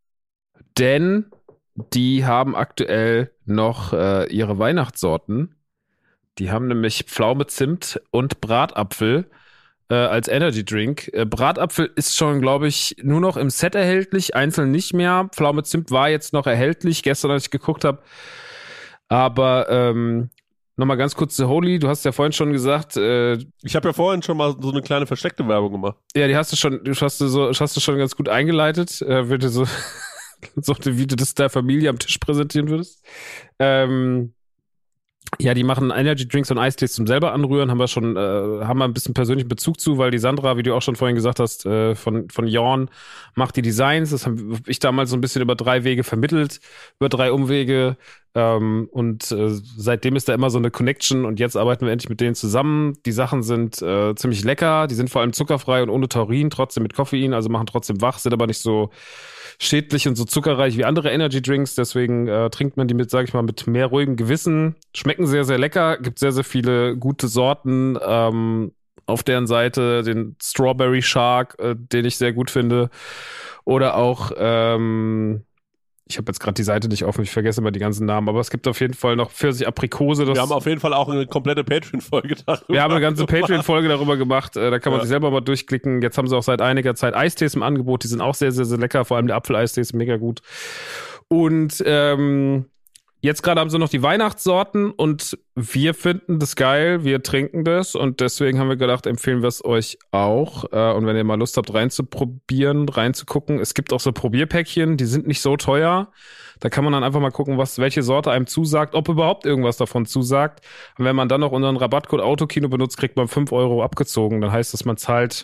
denn die haben aktuell noch äh, ihre Weihnachtssorten. Die haben nämlich Pflaume, Zimt und Bratapfel äh, als Energy Drink. Äh, Bratapfel ist schon, glaube ich, nur noch im Set erhältlich, einzeln nicht mehr. Pflaume, Zimt war jetzt noch erhältlich, gestern, als ich geguckt habe. Aber ähm, nochmal ganz kurz zu Holy. Du hast ja vorhin schon gesagt, äh, ich habe ja vorhin schon mal so eine kleine versteckte Werbung gemacht. Ja, die hast du schon, du hast du so, hast du schon ganz gut eingeleitet. Äh, würde so, so, wie du das der Familie am Tisch präsentieren würdest. Ähm, Ja, die machen Energy Drinks und Eistees zum selber anrühren, haben wir schon, äh, haben wir ein bisschen persönlichen Bezug zu, weil die Sandra, wie du auch schon vorhin gesagt hast, äh, von von Jorn macht die Designs. Das habe ich damals so ein bisschen über drei Wege vermittelt, über drei Umwege. Ähm, und äh, seitdem ist da immer so eine Connection und jetzt arbeiten wir endlich mit denen zusammen. Die Sachen sind äh, ziemlich lecker, die sind vor allem zuckerfrei und ohne Taurin, trotzdem mit Koffein, also machen trotzdem wach, sind aber nicht so schädlich und so zuckerreich wie andere Energy Drinks, deswegen äh, trinkt man die mit, sag ich mal, mit mehr ruhigem Gewissen. Schmecken sehr, sehr lecker, gibt sehr, sehr viele gute Sorten. Ähm, auf deren Seite den Strawberry Shark, äh, den ich sehr gut finde. Oder auch, ähm, ich habe jetzt gerade die Seite nicht offen, ich vergesse immer die ganzen Namen, aber es gibt auf jeden Fall noch Pfirsich Aprikose. Das wir haben auf jeden Fall auch eine komplette Patreon-Folge darüber. Wir haben eine ganze Patreon-Folge darüber gemacht, da kann man ja. sich selber mal durchklicken. Jetzt haben sie auch seit einiger Zeit Eistees im Angebot, die sind auch sehr, sehr, sehr lecker, vor allem der Apfeleistee ist mega gut. Und ähm, jetzt gerade haben sie noch die Weihnachtssorten und wir finden das geil, wir trinken das und deswegen haben wir gedacht, empfehlen wir es euch auch. Und wenn ihr mal Lust habt, reinzuprobieren, reinzugucken, es gibt auch so Probierpäckchen, die sind nicht so teuer. Da kann man dann einfach mal gucken, was welche Sorte einem zusagt, ob überhaupt irgendwas davon zusagt. Und wenn man dann noch unseren Rabattcode Autokino benutzt, kriegt man fünf Euro abgezogen. Dann heißt das, man zahlt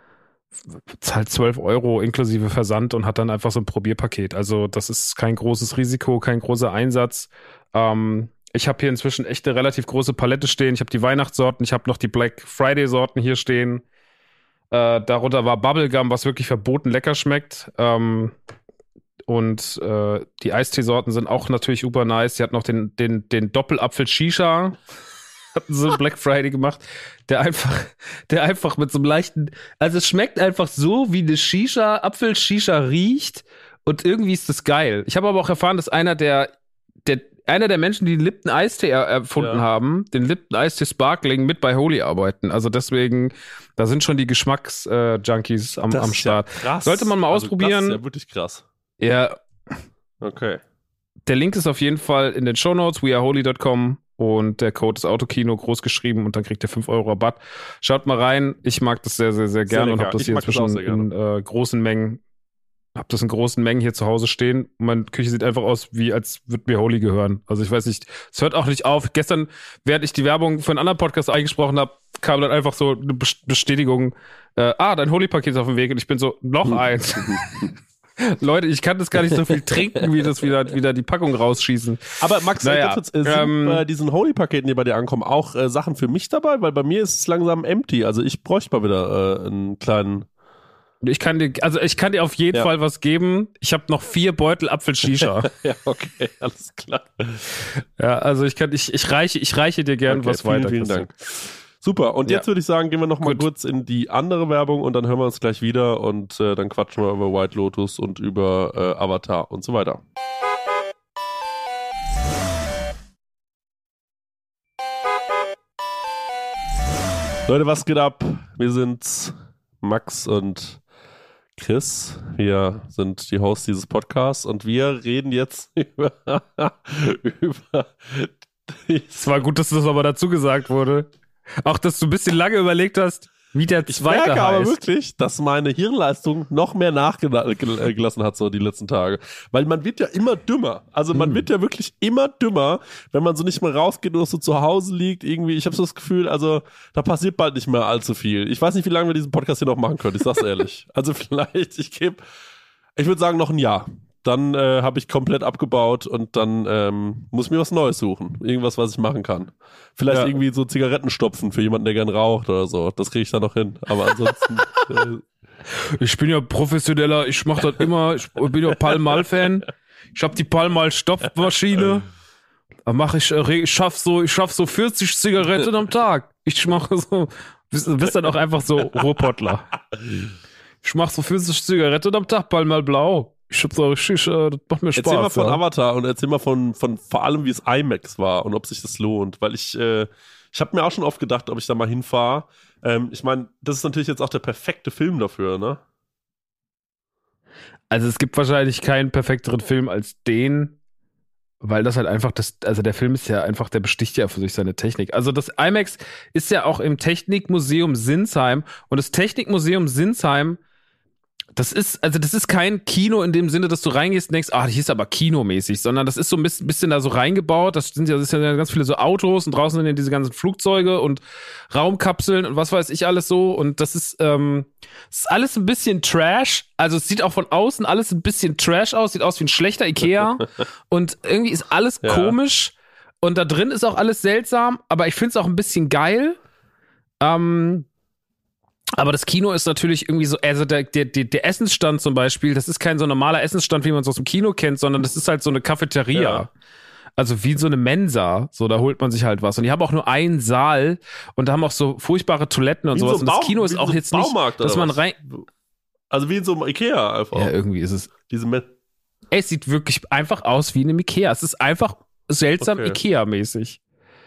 zahlt zwölf Euro inklusive Versand und hat dann einfach so ein Probierpaket. Also das ist kein großes Risiko, kein großer Einsatz. Ähm, ich habe hier inzwischen echt eine relativ große Palette stehen. Ich habe die Weihnachtssorten, ich habe noch die Black Friday-Sorten hier stehen. Äh, darunter war Bubblegum, was wirklich verboten lecker schmeckt. Ähm, und äh, die Eisteesorten sind auch natürlich super nice. Sie hat noch den, den, den Doppelapfel-Shisha. Hatten so einen Black Friday gemacht, der einfach, der einfach mit so einem leichten, also es schmeckt einfach so, wie eine Shisha, Apfel-Shisha riecht und irgendwie ist das geil. Ich habe aber auch erfahren, dass einer der, der, einer der Menschen, die den Lipton Eistee er, erfunden ja. haben, den Lipton Eistee Sparkling mit bei Holy arbeiten. Also deswegen, da sind schon die Geschmacks-Junkies äh, am, am Start. Ja krass. Sollte man mal also ausprobieren. Das ist ja wirklich krass. Ja. Okay. Der Link ist auf jeden Fall in den Shownotes, weareholy dot com. Und der Code ist Autokino groß geschrieben und dann kriegt ihr fünf Euro Rabatt. Schaut mal rein. Ich mag das sehr, sehr, sehr gerne sehr und habe das hier inzwischen in äh, großen Mengen. Hab das in großen Mengen hier zu Hause stehen. Und meine Küche sieht einfach aus, wie als würde mir Holy gehören. Also ich weiß nicht, es hört auch nicht auf. Gestern, während ich die Werbung für einen anderen Podcast eingesprochen habe, kam dann einfach so eine Bestätigung, äh, ah, dein Holy-Paket ist auf dem Weg. Und ich bin so, noch eins. Leute, ich kann das gar nicht so viel trinken, wie das wieder, wieder die Packung rausschießen. Aber Max, naja, kurz, äh, sind ähm, bei diesen Holy-Paketen, die bei dir ankommen, auch äh, Sachen für mich dabei? Weil bei mir ist es langsam empty. Also ich bräuchte mal wieder äh, einen kleinen... Ich kann dir, also ich kann dir auf jeden ja. Fall was geben. Ich habe noch vier Beutel Apfel-Shisha. Ja, okay, alles klar. Ja, also ich kann, ich, ich reiche, ich reiche dir gern okay, was vielen, weiter. Vielen Dank. Super, und jetzt ja. würde ich sagen, gehen wir noch mal Gut. kurz in die andere Werbung und dann hören wir uns gleich wieder und äh, dann quatschen wir über White Lotus und über äh, Avatar und so weiter. Leute, was geht ab? Wir sind Max und Chris. Wir sind die Hosts dieses Podcasts und wir reden jetzt über... über Es war gut, dass das aber dazu gesagt wurde. Auch, dass du ein bisschen lange überlegt hast, wie der Ich zweite merke aber heißt. wirklich, dass meine Hirnleistung noch mehr nachgelassen hat so die letzten Tage. Weil man wird ja immer dümmer. Also man Hm. wird ja wirklich immer dümmer, wenn man so nicht mehr rausgeht oder so zu Hause liegt. Irgendwie, ich habe so das Gefühl, also da passiert bald nicht mehr allzu viel. Ich weiß nicht, wie lange wir diesen Podcast hier noch machen können. Ich sag's ehrlich. Also vielleicht, ich gebe, ich würde sagen noch ein Jahr. Dann äh, habe ich komplett abgebaut und dann ähm, muss ich mir was Neues suchen. Irgendwas, was ich machen kann. Vielleicht Ja. irgendwie so Zigaretten stopfen für jemanden, der gern raucht oder so. Das kriege ich dann noch hin. Aber ansonsten... äh, Ich bin ja professioneller, ich mach das immer, ich bin ja Palmal-Fan. Ich hab die Palmal-Stopfmaschine. Da mach ich, äh, ich schaff so, ich schaff so vierzig Zigaretten am Tag. Ich mache so, bist, bist dann auch einfach so Ruhrpottler. Ich mach so vierzig Zigaretten am Tag, Palmal Blau. Ich hab so richtig, äh, das macht mir Spaß. Erzähl mal von ja. Avatar und erzähl mal von, von vor allem, wie es IMAX war und ob sich das lohnt. Weil ich, äh, ich habe mir auch schon oft gedacht, ob ich da mal hinfahre. Ähm, ich meine, das ist natürlich jetzt auch der perfekte Film dafür, ne? Also es gibt wahrscheinlich keinen perfekteren Film als den, weil das halt einfach das, also der Film ist ja einfach, der besticht ja für sich seine Technik. Also das IMAX ist ja auch im Technikmuseum Sinsheim und das Technikmuseum Sinsheim, das ist, also das ist kein Kino in dem Sinne, dass du reingehst und denkst, ah, hier ist aber kinomäßig, sondern das ist so ein bisschen, bisschen da so reingebaut, das sind ja, das sind ja ganz viele so Autos und draußen sind ja diese ganzen Flugzeuge und Raumkapseln und was weiß ich alles so und das ist, ähm, das ist alles ein bisschen Trash, also es sieht auch von außen alles ein bisschen Trash aus, sieht aus wie ein schlechter Ikea und irgendwie ist alles Ja. komisch und da drin ist auch alles seltsam, aber ich finde es auch ein bisschen geil, ähm, aber das Kino ist natürlich irgendwie so, also der, der, der Essensstand zum Beispiel, das ist kein so normaler Essensstand, wie man es aus dem Kino kennt, sondern das ist halt so eine Cafeteria. Ja. Also wie so eine Mensa, so da holt man sich halt was. Und die haben auch nur einen Saal und da haben auch so furchtbare Toiletten und Wie in sowas. so und das Bau- Kino wie ist in auch so jetzt nicht, Baumarkt dass oder man was? rein... Also wie in so einem Ikea einfach. Ja, irgendwie ist es... Diese Me- Es sieht wirklich einfach aus wie in einem Ikea. Es ist einfach seltsam Okay. Ikea-mäßig.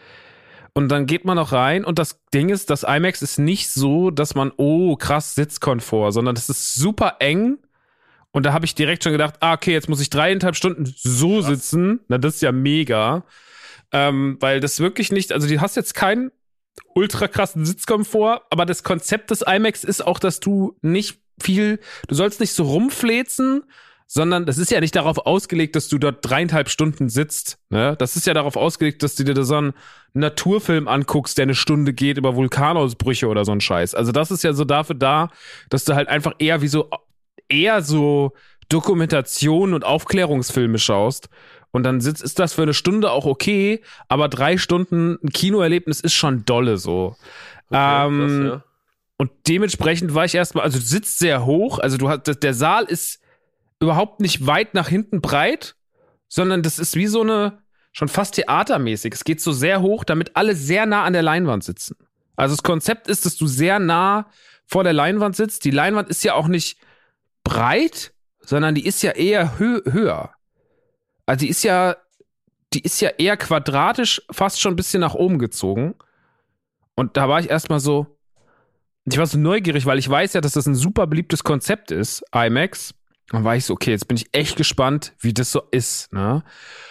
Und dann geht man noch rein und das Ding ist, das IMAX ist nicht so, dass man, oh, krass, Sitzkomfort, sondern das ist super eng und da habe ich direkt schon gedacht, ah, okay, jetzt muss ich dreieinhalb Stunden so sitzen. Na, das ist ja mega. Ähm, weil das wirklich nicht, also du hast jetzt keinen ultra krassen Sitzkomfort, aber das Konzept des IMAX ist auch, dass du nicht viel, du sollst nicht so rumfläzen, sondern das ist ja nicht darauf ausgelegt, dass du dort dreieinhalb Stunden sitzt. Ne? Das ist ja darauf ausgelegt, dass du dir da so einen Naturfilm anguckst, der eine Stunde geht über Vulkanausbrüche oder so ein Scheiß. Also das ist ja so dafür da, dass du halt einfach eher wie so, eher so Dokumentation und Aufklärungsfilme schaust. Und dann sitzt, ist das für eine Stunde auch okay, aber drei Stunden ein Kinoerlebnis ist schon dolle so. Okay, ähm, krass, ja. Und dementsprechend war ich erstmal, also du sitzt sehr hoch, also du hast, der Saal ist überhaupt nicht weit nach hinten breit, sondern das ist wie so eine, schon fast theatermäßig. Es geht so sehr hoch, damit alle sehr nah an der Leinwand sitzen. Also das Konzept ist, dass du sehr nah vor der Leinwand sitzt. Die Leinwand ist ja auch nicht breit, sondern die ist ja eher hö- höher. Also die ist ja, die ist ja eher quadratisch, fast schon ein bisschen nach oben gezogen. Und da war ich erstmal so, ich war so neugierig, weil ich weiß ja, dass das ein super beliebtes Konzept ist, IMAX. Dann war ich so, okay, jetzt bin ich echt gespannt, wie das so ist, ne?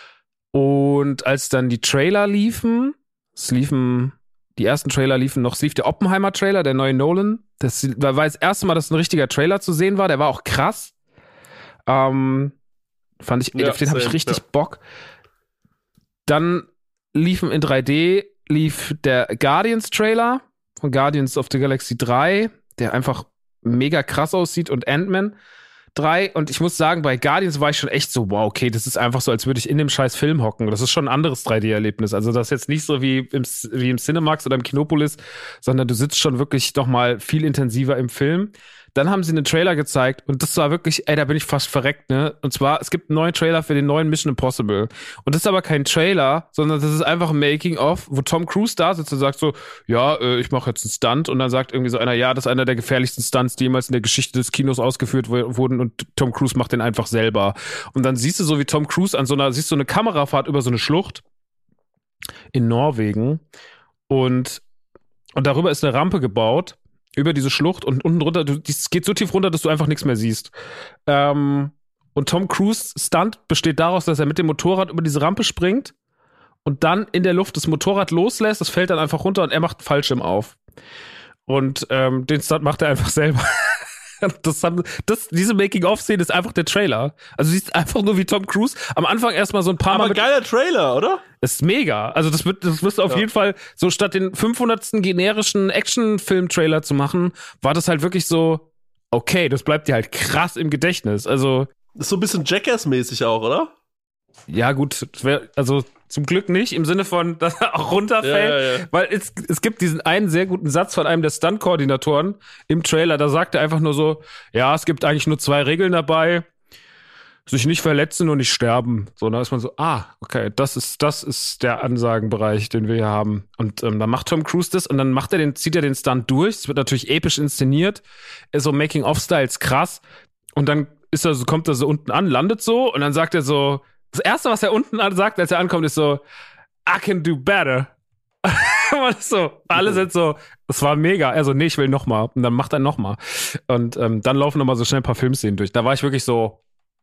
Und als dann die Trailer liefen, es liefen, die ersten Trailer liefen noch, es lief der Oppenheimer-Trailer, der neue Nolan. Das war das erste Mal, dass ein richtiger Trailer zu sehen war, der war auch krass. Ähm, fand ich, Ja, auf den habe ich same, richtig ja. Bock. Dann liefen in drei D, lief der Guardians-Trailer von Guardians of the Galaxy drei, der einfach mega krass aussieht, und Ant-Man drei. Und ich muss sagen, bei Guardians war ich schon echt so, wow, okay, das ist einfach so, als würde ich in dem scheiß Film hocken. Das ist schon ein anderes drei D-Erlebnis. Also das ist jetzt nicht so wie im, wie im Cinemax oder im Kinopolis, sondern du sitzt schon wirklich doch mal viel intensiver im Film. Dann haben sie einen Trailer gezeigt und das war wirklich, ey, da bin ich fast verreckt, ne? Und zwar, es gibt einen neuen Trailer für den neuen Mission Impossible. Und das ist aber kein Trailer, sondern das ist einfach ein Making-of, wo Tom Cruise da sitzt und sagt so, ja, äh, ich mache jetzt einen Stunt. Und dann sagt irgendwie so einer, ja, das ist einer der gefährlichsten Stunts, die jemals in der Geschichte des Kinos ausgeführt w- wurden, und Tom Cruise macht den einfach selber. Und dann siehst du so, wie Tom Cruise an so einer, siehst du eine Kamerafahrt über so eine Schlucht in Norwegen, und, und darüber ist eine Rampe gebaut über diese Schlucht, und unten drunter, du, es geht so tief runter, dass du einfach nichts mehr siehst. Ähm, und Tom Cruise Stunt besteht daraus, dass er mit dem Motorrad über diese Rampe springt und dann in der Luft das Motorrad loslässt, das fällt dann einfach runter und er macht einen Fallschirm auf. Und ähm, den Stunt macht er einfach selber. Das haben, das, diese Making-of-Szene ist einfach der Trailer. Also sie ist einfach nur wie Tom Cruise am Anfang erstmal so ein paar Aber Mal mit, geiler Trailer, oder? ist mega. Also das wird, das wirst du auf Ja. jeden Fall, so statt den fünfhundertsten generischen Action-Film-Trailer zu machen, war das halt wirklich so, okay, das bleibt dir halt krass im Gedächtnis. Also, Ist so ein bisschen Jackass-mäßig auch, oder? ja gut, das wär, also zum Glück nicht, im Sinne von, dass er auch runterfällt, Ja, ja, ja. weil es, es gibt diesen einen sehr guten Satz von einem der Stunt-Koordinatoren im Trailer, da sagt er einfach nur so, ja, es gibt eigentlich nur zwei Regeln dabei, sich nicht verletzen und nicht sterben. So, da ist man so, ah, okay, das ist, das ist der Ansagenbereich, den wir hier haben. Und ähm, dann macht Tom Cruise das und dann macht er den, zieht er den Stunt durch. Es wird natürlich episch inszeniert, ist so Making-of-Styles krass. Und dann ist er so, kommt er so unten an, landet so und dann sagt er so, das Erste, was er unten an sagt, als er ankommt, ist so, I can do better. Und so, alle sind so, das war mega. Er so, nee, ich will noch mal. Und dann macht er noch mal. Und ähm, dann laufen noch mal so schnell ein paar Filmszenen durch. Da war ich wirklich so,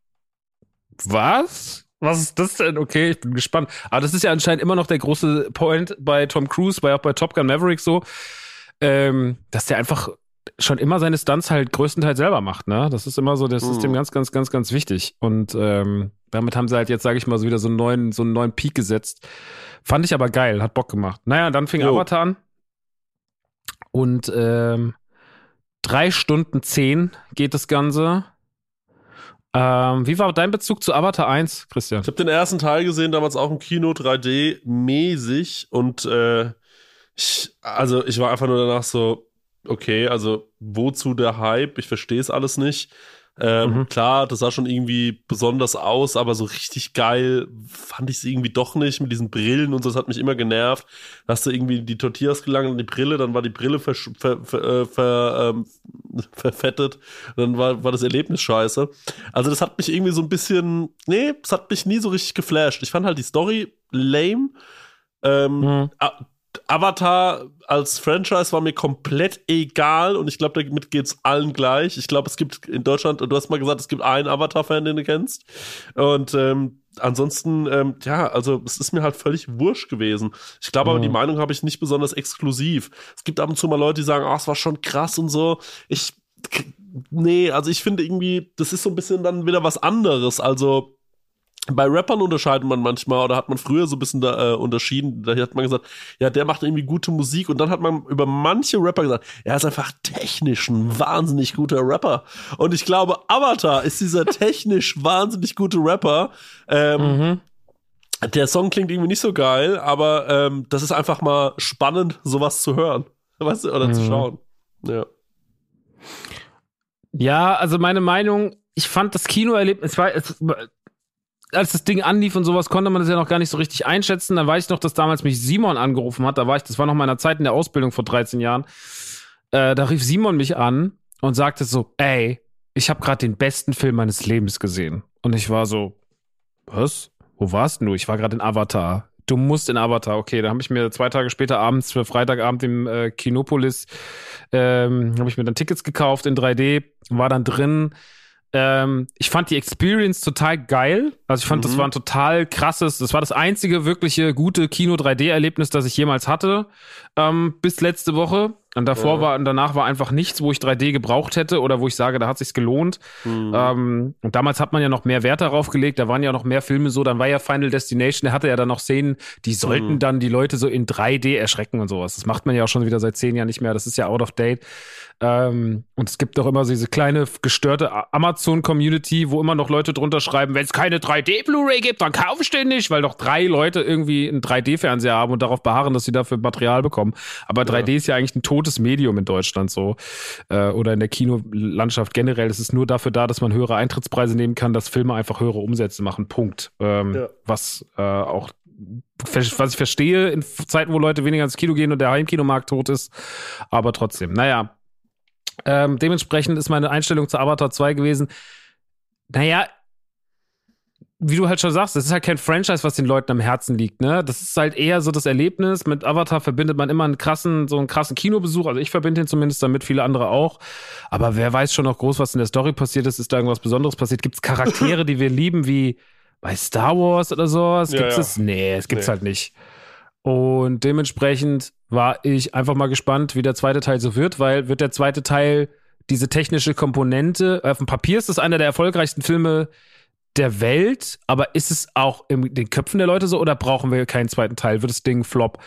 was? Was ist das denn? Okay, ich bin gespannt. Aber das ist ja anscheinend immer noch der große Point bei Tom Cruise, bei, auch bei Top Gun Maverick so, ähm, dass der einfach schon immer seine Stunts halt größtenteils selber macht, ne? Das ist immer so, das ist dem ganz, ganz, ganz, ganz wichtig. Und ähm, damit haben sie halt jetzt, sage ich mal, so wieder so einen neuen, so einen neuen Peak gesetzt. Fand ich aber geil, hat Bock gemacht. Naja, dann fing Jo. Avatar an. Und ähm, drei Stunden zehn geht das Ganze. Ähm, wie war dein Bezug zu Avatar eins, Christian? Ich habe den ersten Teil gesehen, damals auch im Kino, drei D-mäßig. Und äh, ich, also ich war einfach nur danach so, okay, also wozu der Hype? Ich verstehe es alles nicht. Ähm, Mhm. Klar, das sah schon irgendwie besonders aus, aber so richtig geil fand ich es irgendwie doch nicht mit diesen Brillen und so, das hat mich immer genervt. Da hast du irgendwie die Tortillas gelangt und die Brille, dann war die Brille versch- ver, ver, äh, ver, ähm, verfettet, dann war, war das Erlebnis scheiße. Also das hat mich irgendwie so ein bisschen, nee, das hat mich nie so richtig geflasht. Ich fand halt die Story lame. Ähm, Mhm. A- Avatar als Franchise war mir komplett egal und ich glaube, damit geht's allen gleich. Ich glaube, es gibt in Deutschland, du hast mal gesagt, es gibt einen Avatar-Fan, den du kennst. Und ähm, ansonsten, ähm, ja, also es ist mir halt völlig wurscht gewesen. Ich glaube aber, Mhm. die Meinung habe ich nicht besonders exklusiv. Es gibt ab und zu mal Leute, die sagen, ach, es war schon krass und so. Ich, nee, also ich finde irgendwie, das ist so ein bisschen dann wieder was anderes. Also bei Rappern unterscheidet man manchmal, oder hat man früher so ein bisschen da, äh, unterschieden, da hat man gesagt, ja, der macht irgendwie gute Musik, und dann hat man über manche Rapper gesagt, er ist einfach technisch ein wahnsinnig guter Rapper. Und ich glaube, Avatar ist dieser technisch wahnsinnig gute Rapper. Ähm, Mhm. Der Song klingt irgendwie nicht so geil, aber ähm, das ist einfach mal spannend, sowas zu hören. Weißt du, oder zu Mhm. schauen. Ja. Ja, also meine Meinung, ich fand das Kinoerlebnis, es war, es, als das Ding anlief und sowas, konnte man das ja noch gar nicht so richtig einschätzen. Dann weiß ich noch, dass damals mich Simon angerufen hat. Da war ich, das war noch meiner Zeit in der Ausbildung vor dreizehn Jahren. Äh, da rief Simon mich an und sagte so, ey, ich habe gerade den besten Film meines Lebens gesehen. Und ich war so, was? Wo warst du? Ich war gerade in Avatar. Du musst in Avatar. Okay, da habe ich mir zwei Tage später abends für Freitagabend im äh, Kinopolis ähm, habe ich mir dann Tickets gekauft in drei D, war dann drin. Ähm, ich fand die Experience total geil. Also ich fand, Mhm. das war ein total krasses, das war das einzige wirkliche gute Kino drei D-Erlebnis, das ich jemals hatte, ähm, bis letzte Woche. Und davor Ja. war und danach war einfach nichts, wo ich drei D gebraucht hätte oder wo ich sage, da hat sich's gelohnt. Mhm. Ähm, und damals hat man ja noch mehr Wert darauf gelegt, da waren ja noch mehr Filme so, dann war ja Final Destination, der hatte ja dann noch Szenen, die sollten Mhm. dann die Leute so in drei D erschrecken und sowas. Das macht man ja auch schon wieder seit zehn Jahren nicht mehr, das ist ja out of date. Ähm, und es gibt doch immer so diese kleine gestörte Amazon-Community, wo immer noch Leute drunter schreiben, wenn es keine drei D Blu-ray gibt, dann kauf ich den nicht, weil doch drei Leute irgendwie einen drei D-Fernseher haben und darauf beharren, dass sie dafür Material bekommen. Aber drei D ist ja eigentlich ein totes Medium in Deutschland so. Äh, oder in der Kinolandschaft generell. Es ist nur dafür da, dass man höhere Eintrittspreise nehmen kann, dass Filme einfach höhere Umsätze machen. Punkt. Ähm, Ja. Was äh, auch was ich verstehe in Zeiten, wo Leute weniger ins Kino gehen und der Heimkinomarkt tot ist. Aber trotzdem, naja. Ähm, dementsprechend ist meine Einstellung zu Avatar zwei gewesen, naja, wie du halt schon sagst, das ist halt kein Franchise, was den Leuten am Herzen liegt, ne? Das ist halt eher so das Erlebnis. Mit Avatar verbindet man immer einen krassen, so einen krassen Kinobesuch. Also ich verbinde ihn zumindest damit, viele andere auch. Aber wer weiß schon noch groß, was in der Story passiert ist? Ist da irgendwas Besonderes passiert? Gibt es Charaktere, die wir lieben, wie bei Star Wars oder sowas? Ja, Gibt's ja. es? Nee, es gibt's Nee. halt nicht. Und dementsprechend war ich einfach mal gespannt, wie der zweite Teil so wird, weil wird der zweite Teil diese technische Komponente, auf dem Papier ist es einer der erfolgreichsten Filme der Welt, aber ist es auch in den Köpfen der Leute so oder brauchen wir keinen zweiten Teil? Wird das Ding Flop?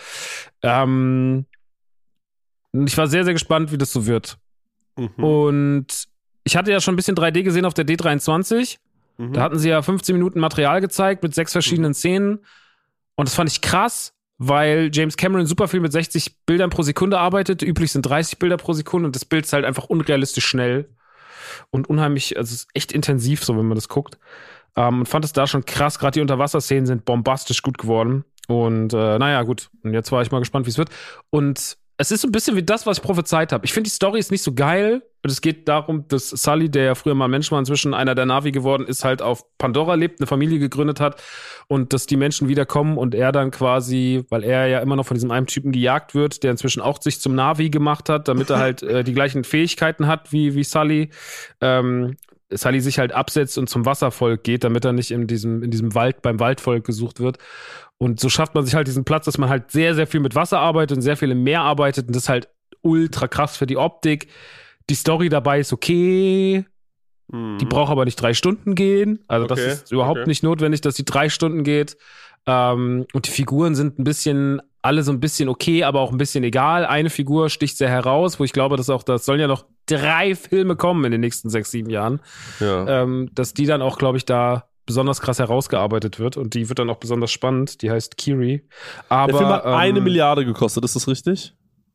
Ähm, ich war sehr, sehr gespannt, wie das so wird. Mhm. Und ich hatte ja schon ein bisschen drei D gesehen auf der D dreiundzwanzig. Mhm. Da hatten sie ja fünfzehn Minuten Material gezeigt mit sechs verschiedenen Szenen. Und das fand ich krass, weil James Cameron super viel mit sechzig Bildern pro Sekunde arbeitet. Üblich sind dreißig Bilder pro Sekunde und das Bild ist halt einfach unrealistisch schnell und unheimlich, also es ist echt intensiv, so wenn man das guckt. Ähm, und fand es da schon krass, gerade die Unterwasserszenen sind bombastisch gut geworden. Und äh, naja, gut. Und jetzt war ich mal gespannt, wie es wird. Und es ist so ein bisschen wie das, was ich prophezeit habe. Ich finde, die Story ist nicht so geil. Und es geht darum, dass Sully, der ja früher mal Mensch war, inzwischen einer der Navi geworden ist, halt auf Pandora lebt, eine Familie gegründet hat und dass die Menschen wiederkommen und er dann quasi, weil er ja immer noch von diesem einen Typen gejagt wird, der inzwischen auch sich zum Navi gemacht hat, damit er halt äh, die gleichen Fähigkeiten hat wie, wie Sully, ähm, Sully sich halt absetzt und zum Wasservolk geht, damit er nicht in diesem, in diesem Wald, beim Waldvolk gesucht wird. Und so schafft man sich halt diesen Platz, dass man halt sehr, sehr viel mit Wasser arbeitet und sehr viel im Meer arbeitet und das ist halt ultra krass für die Optik. Die Story dabei ist okay, Mhm. die braucht aber nicht drei Stunden gehen. Also das Okay, ist überhaupt okay. nicht notwendig, dass die drei Stunden geht. Ähm, und die Figuren sind ein bisschen, alle so ein bisschen okay, aber auch ein bisschen egal. Eine Figur sticht sehr heraus, wo ich glaube, dass auch, das sollen ja noch drei Filme kommen in den nächsten sechs, sieben Jahren. Ja. Ähm, dass die dann auch, glaube ich, da besonders krass herausgearbeitet wird und die wird dann auch besonders spannend. Die heißt Kiri. Aber Der Film hat ähm, eine Milliarde gekostet, ist das richtig?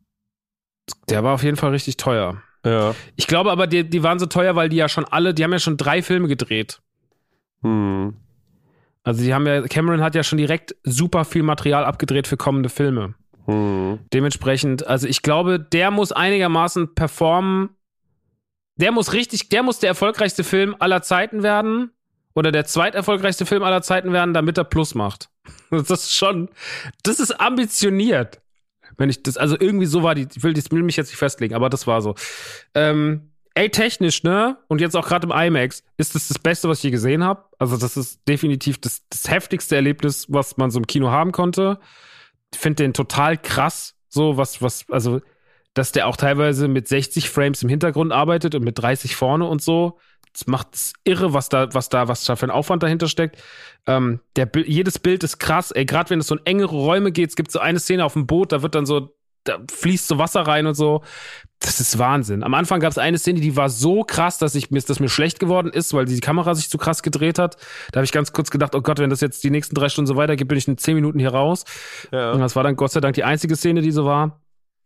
Der war auf jeden Fall richtig teuer. Ja. Ich glaube aber, die, die waren so teuer, weil die ja schon alle, die haben ja schon drei Filme gedreht. Hm. Also die haben ja, Cameron hat ja schon direkt super viel Material abgedreht für kommende Filme. Hm. Dementsprechend, also ich glaube, der muss einigermaßen performen. Der muss richtig, der muss der erfolgreichste Film aller Zeiten werden. Oder der zweiterfolgreichste Film aller Zeiten werden, damit er Plus macht. Das ist schon, das ist ambitioniert. Wenn ich das, also irgendwie so war die, ich will, das will mich jetzt nicht festlegen, aber das war so. Ähm, ey, technisch, ne? Und jetzt auch gerade im IMAX ist das das Beste, was ich je gesehen habe. Also das ist definitiv das, das heftigste Erlebnis, was man so im Kino haben konnte. Ich finde den total krass, so was, was, also, dass der auch teilweise mit sechzig Frames im Hintergrund arbeitet und mit dreißig vorne und so. Das macht es irre, was da, was da, was da für ein Aufwand dahinter steckt. Ähm, der, jedes Bild ist krass, ey, gerade wenn es so in engere Räume geht, es gibt so eine Szene auf dem Boot, da wird dann so, da fließt so Wasser rein und so. Das ist Wahnsinn. Am Anfang gab es eine Szene, die war so krass, dass ich mir, dass mir schlecht geworden ist, weil die Kamera sich zu krass gedreht hat. Da habe ich ganz kurz gedacht, oh Gott, wenn das jetzt die nächsten drei Stunden so weitergeht, bin ich in zehn Minuten hier raus. Ja. Und das war dann Gott sei Dank die einzige Szene, die so war.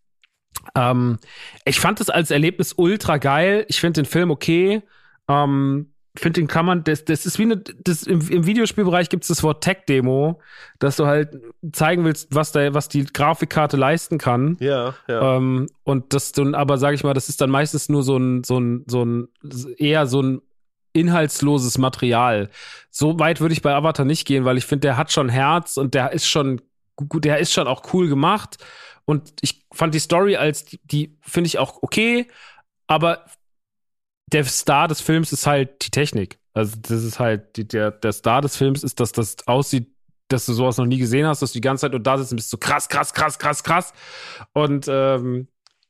Ähm, ich fand es als Erlebnis ultra geil. Ich finde den Film okay. Ähm, finde den kann man, das, das ist wie eine, das im, im Videospielbereich gibt es das Wort Tech-Demo, dass du halt zeigen willst, was da, was die Grafikkarte leisten kann. Ja, ja. Ähm, und das dann, aber sage ich mal, das ist dann meistens nur so ein, so ein, so ein, eher so ein inhaltsloses Material. So weit würde ich bei Avatar nicht gehen, weil ich finde, der hat schon Herz und der ist schon gut, der ist schon auch cool gemacht. Und ich fand die Story als, die, die finde ich auch okay, aber der Star des Films ist halt die Technik. Also das ist halt, die, der, der Star des Films ist, dass das aussieht, dass du sowas noch nie gesehen hast, dass du die ganze Zeit und da sitzt und bist so krass, krass, krass, krass, krass. Und ähm,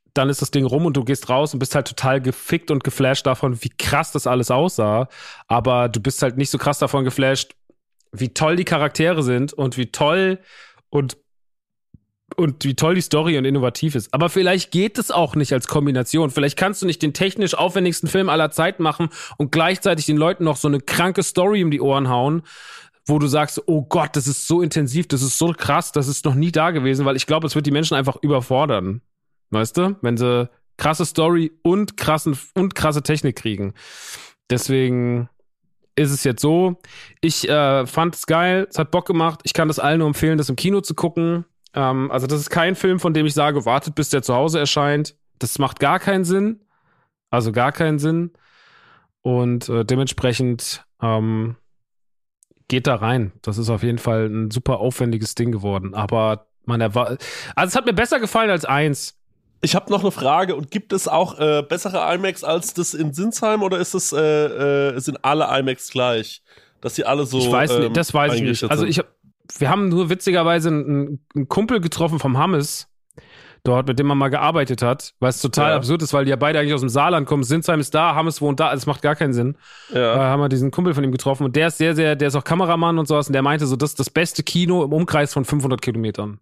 dann ist das Ding rum und du gehst raus und bist halt total gefickt und geflasht davon, wie krass das alles aussah. Aber du bist halt nicht so krass davon geflasht, wie toll die Charaktere sind und wie toll und, und wie toll die Story und innovativ ist. Aber vielleicht geht es auch nicht als Kombination. Vielleicht kannst du nicht den technisch aufwendigsten Film aller Zeit machen und gleichzeitig den Leuten noch so eine kranke Story um die Ohren hauen, wo du sagst, oh Gott, das ist so intensiv, das ist so krass, das ist noch nie da gewesen, weil ich glaube, es wird die Menschen einfach überfordern. Weißt du? Wenn sie krasse Story und krassen und krasse Technik kriegen. Deswegen ist es jetzt so. Ich äh, fand es geil, es hat Bock gemacht. Ich kann das allen nur empfehlen, das im Kino zu gucken. Ähm, also das ist kein Film, von dem ich sage, wartet, bis der zu Hause erscheint. Das macht gar keinen Sinn. Also gar keinen Sinn. Und äh, dementsprechend ähm, geht da rein. Das ist auf jeden Fall ein super aufwendiges Ding geworden. Aber man erwartet. Also es hat mir besser gefallen als eins. Ich habe noch eine Frage. Und gibt es auch äh, bessere IMAX als das in Sinsheim oder ist es, äh, äh, sind alle IMAX gleich? Dass sie alle so. Ich weiß ähm, nicht, das weiß ich nicht. Also ich hab, wir haben nur witzigerweise einen, einen Kumpel getroffen vom Hammes dort, mit dem man mal gearbeitet hat, weil es total Ja. absurd ist, weil die ja beide eigentlich aus dem Saarland kommen. Sinsheim ist da, Hammes wohnt da, also es macht gar keinen Sinn. Ja. Da haben wir diesen Kumpel von ihm getroffen und der ist sehr, sehr, der ist auch Kameramann und sowas und der meinte so, das ist das beste Kino im Umkreis von fünfhundert Kilometern.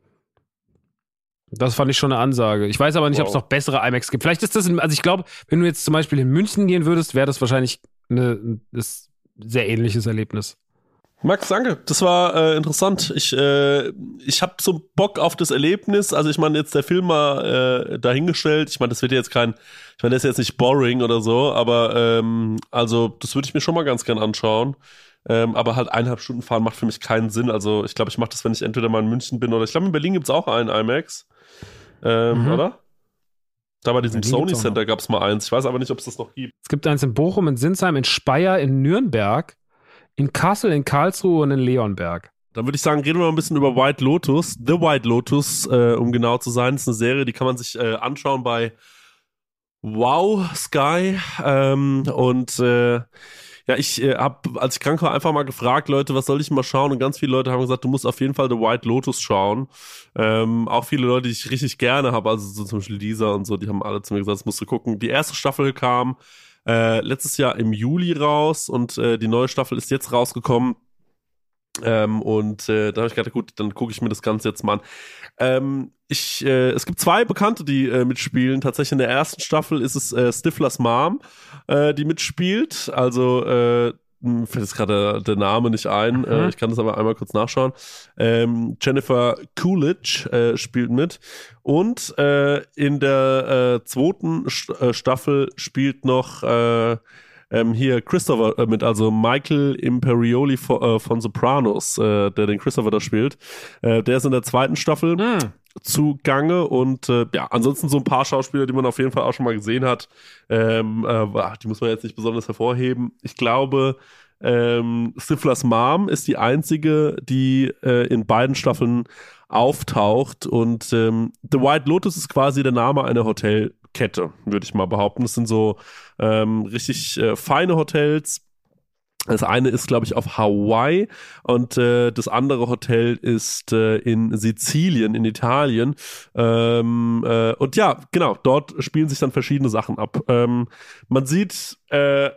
Das fand ich schon eine Ansage. Ich weiß aber nicht, Wow. ob es noch bessere IMAX gibt. Vielleicht ist das, in, also ich glaube, wenn du jetzt zum Beispiel in München gehen würdest, wäre das wahrscheinlich eine, ein sehr ähnliches Erlebnis. Max, danke. Das war äh, interessant. Ich, äh, ich habe so Bock auf das Erlebnis. Also ich meine, jetzt der Film mal äh, dahingestellt. Ich meine, das wird jetzt kein, ich meine, das ist jetzt nicht boring oder so, aber ähm, also das würde ich mir schon mal ganz gern anschauen. Ähm, aber halt eineinhalb Stunden fahren macht für mich keinen Sinn. Also ich glaube, ich mache das, wenn ich entweder mal in München bin oder ich glaube, in Berlin gibt's auch einen IMAX. Ähm, Mhm. Oder? Da bei diesem Berlin Sony gibt's auch Center gab's mal eins. Ich weiß aber nicht, ob es das noch gibt. Es gibt eins in Bochum, in Sinsheim, in Speyer, in Nürnberg, in Kassel, in Karlsruhe und in Leonberg. Dann würde ich sagen, reden wir mal ein bisschen über White Lotus. The White Lotus, äh, um genau zu sein. Das ist eine Serie, die kann man sich äh, anschauen bei Wow Sky. Ähm, und äh, ja, ich äh, habe, als ich krank war, einfach mal gefragt, Leute, was soll ich mal schauen? Und ganz viele Leute haben gesagt, du musst auf jeden Fall The White Lotus schauen. Ähm, auch viele Leute, die ich richtig gerne habe, also so zum Beispiel Lisa und so, die haben alle zu mir gesagt, das musst du gucken. Die erste Staffel kam äh, letztes Jahr im Juli raus und äh, die neue Staffel ist jetzt rausgekommen. Ähm, und äh, da habe ich gedacht, gut, dann gucke ich mir das Ganze jetzt mal an. Ähm, ich, äh, es gibt zwei Bekannte, die äh, mitspielen. Tatsächlich in der ersten Staffel ist es äh, Stiflers Mom, äh, die mitspielt. Also äh, mir fällt jetzt gerade der, der Name nicht ein. Mhm. Äh, ich kann das aber einmal kurz nachschauen. Ähm, Jennifer Coolidge äh, spielt mit. Und äh, in der äh, zweiten St- äh, Staffel spielt noch äh, Ähm, hier Christopher äh, mit, also Michael Imperioli von, äh, von Sopranos, äh, der den Christopher da spielt. Äh, der ist in der zweiten Staffel Mhm. zugange und äh, ja, ansonsten so ein paar Schauspieler, die man auf jeden Fall auch schon mal gesehen hat. Ähm, äh, die muss man jetzt nicht besonders hervorheben. Ich glaube, ähm, Stiflers Mom ist die einzige, die äh, in beiden Staffeln auftaucht und ähm, The White Lotus ist quasi der Name einer Hotelkette, würde ich mal behaupten. Das sind so ähm, richtig äh, feine Hotels. Das eine ist, glaube ich, auf Hawaii und äh, das andere Hotel ist äh, in Sizilien, in Italien. Ähm, äh, und ja, genau, dort spielen sich dann verschiedene Sachen ab. Ähm, man sieht äh,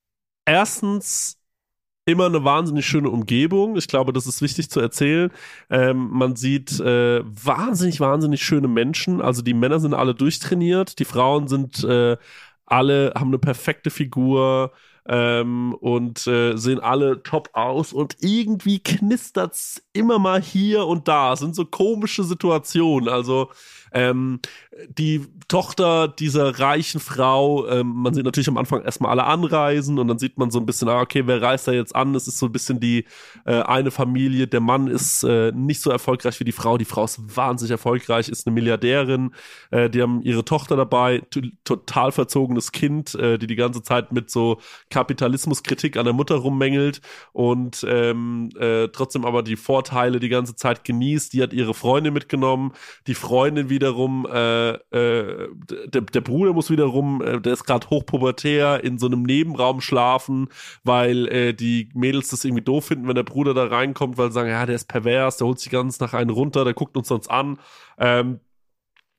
erstens immer eine wahnsinnig schöne Umgebung. Ich glaube, das ist wichtig zu erzählen. Ähm, man sieht äh, wahnsinnig, wahnsinnig schöne Menschen. Also die Männer sind alle durchtrainiert, die Frauen sind äh, alle, haben eine perfekte Figur ähm, und äh, sehen alle top aus und irgendwie knistert's immer mal hier und da. Es sind so komische Situationen. Also ähm, die Tochter dieser reichen Frau, ähm, man sieht natürlich am Anfang erstmal alle anreisen und dann sieht man so ein bisschen, ah, okay, wer reist da jetzt an? Es ist so ein bisschen die äh, eine Familie, der Mann ist äh, nicht so erfolgreich wie die Frau, die Frau ist wahnsinnig erfolgreich, ist eine Milliardärin, äh, die haben ihre Tochter dabei, t- total verzogenes Kind, äh, die die ganze Zeit mit so Kapitalismuskritik an der Mutter rummängelt und ähm, äh, trotzdem aber die Vorteile die ganze Zeit genießt, die hat ihre Freundin mitgenommen, die Freundin wiederum, äh, äh, der, der Bruder muss wiederum, äh, der ist gerade hochpubertär, in so einem Nebenraum schlafen, weil äh, die Mädels das irgendwie doof finden, wenn der Bruder da reinkommt, weil sie sagen, ja, der ist pervers, der holt sich ganz nach einen runter, der guckt uns sonst an. Ähm,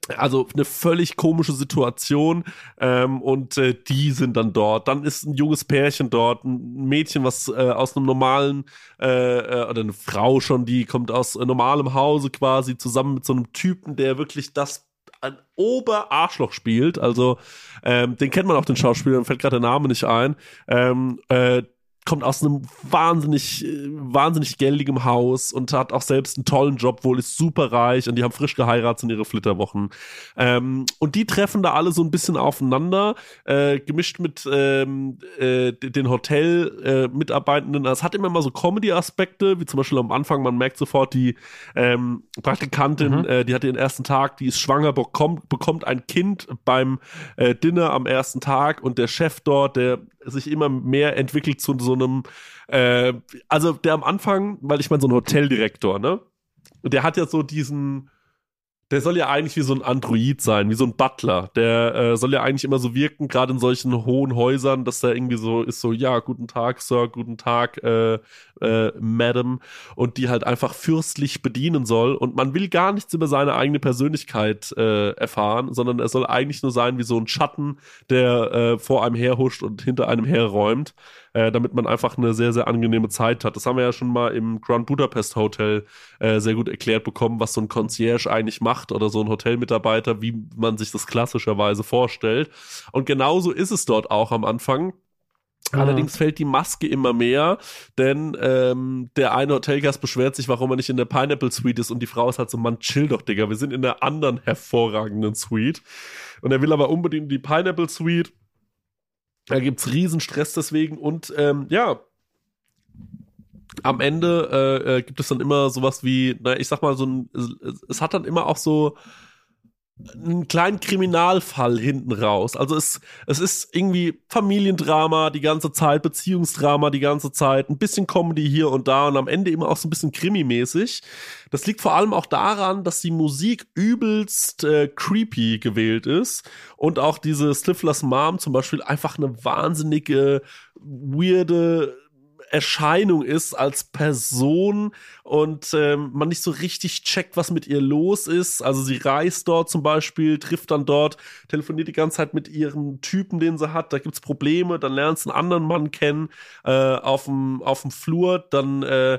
Also eine völlig komische Situation ähm, und äh, die sind dann dort. Dann ist ein junges Pärchen dort, ein Mädchen, was äh, aus einem normalen, äh, äh, oder eine Frau schon, die kommt aus äh, normalem Hause quasi, zusammen mit so einem Typen, der wirklich das ein Oberarschloch spielt. Also ähm, den kennt man auch, den Schauspieler, mir fällt gerade der Name nicht ein. Ähm, äh, kommt aus einem wahnsinnig, wahnsinnig geldigem Haus und hat auch selbst einen tollen Job, wohl ist super reich und die haben frisch geheiratet in ihre Flitterwochen. Ähm, und die treffen da alle so ein bisschen aufeinander, äh, gemischt mit ähm, äh, den Hotel-Mitarbeitenden. Äh, es hat immer mal so Comedy-Aspekte, wie zum Beispiel am Anfang, man merkt sofort, die ähm, Praktikantin, mhm. äh, die hat den ersten Tag, die ist schwanger, bekommt, bekommt ein Kind beim äh, Dinner am ersten Tag und der Chef dort, der sich immer mehr entwickelt zu so einem, äh, also der am Anfang, weil ich meine, so ein Hoteldirektor, ne? Der hat ja so diesen, der soll ja eigentlich wie so ein Android sein, wie so ein Butler. Der äh, soll ja eigentlich immer so wirken, gerade in solchen hohen Häusern, dass der irgendwie so ist, so, ja, guten Tag, Sir, guten Tag, äh, äh, Madam. Und die halt einfach fürstlich bedienen soll. Und man will gar nichts über seine eigene Persönlichkeit äh, erfahren, sondern er soll eigentlich nur sein wie so ein Schatten, der äh, vor einem herhuscht und hinter einem herräumt. Äh, damit man einfach eine sehr, sehr angenehme Zeit hat. Das haben wir ja schon mal im Grand Budapest Hotel äh, sehr gut erklärt bekommen, was so ein Concierge eigentlich macht oder so ein Hotelmitarbeiter, wie man sich das klassischerweise vorstellt. Und genauso ist es dort auch am Anfang. Allerdings fällt die Maske immer mehr, denn ähm, der eine Hotelgast beschwert sich, warum er nicht in der Pineapple Suite ist und die Frau ist halt so, Mann, chill doch, Digga, wir sind in der anderen hervorragenden Suite. Und er will aber unbedingt in die Pineapple Suite. Da gibt's riesen Stress deswegen und ähm, ja, am Ende äh, äh, gibt es dann immer sowas wie, na, ich sag mal, so ein, es, es hat dann immer auch so einen kleinen Kriminalfall hinten raus. Also es, es ist irgendwie Familiendrama die ganze Zeit, Beziehungsdrama die ganze Zeit, ein bisschen Comedy hier und da und am Ende immer auch so ein bisschen Krimi-mäßig. Das liegt vor allem auch daran, dass die Musik übelst äh, creepy gewählt ist und auch diese Stiflers Mom zum Beispiel einfach eine wahnsinnige, weirde Erscheinung ist als Person und ähm, man nicht so richtig checkt, was mit ihr los ist. Also sie reist dort zum Beispiel, trifft dann dort, telefoniert die ganze Zeit mit ihrem Typen, den sie hat. Da gibt's Probleme, dann lernt sie einen anderen Mann kennen äh, auf dem auf dem Flur, dann äh,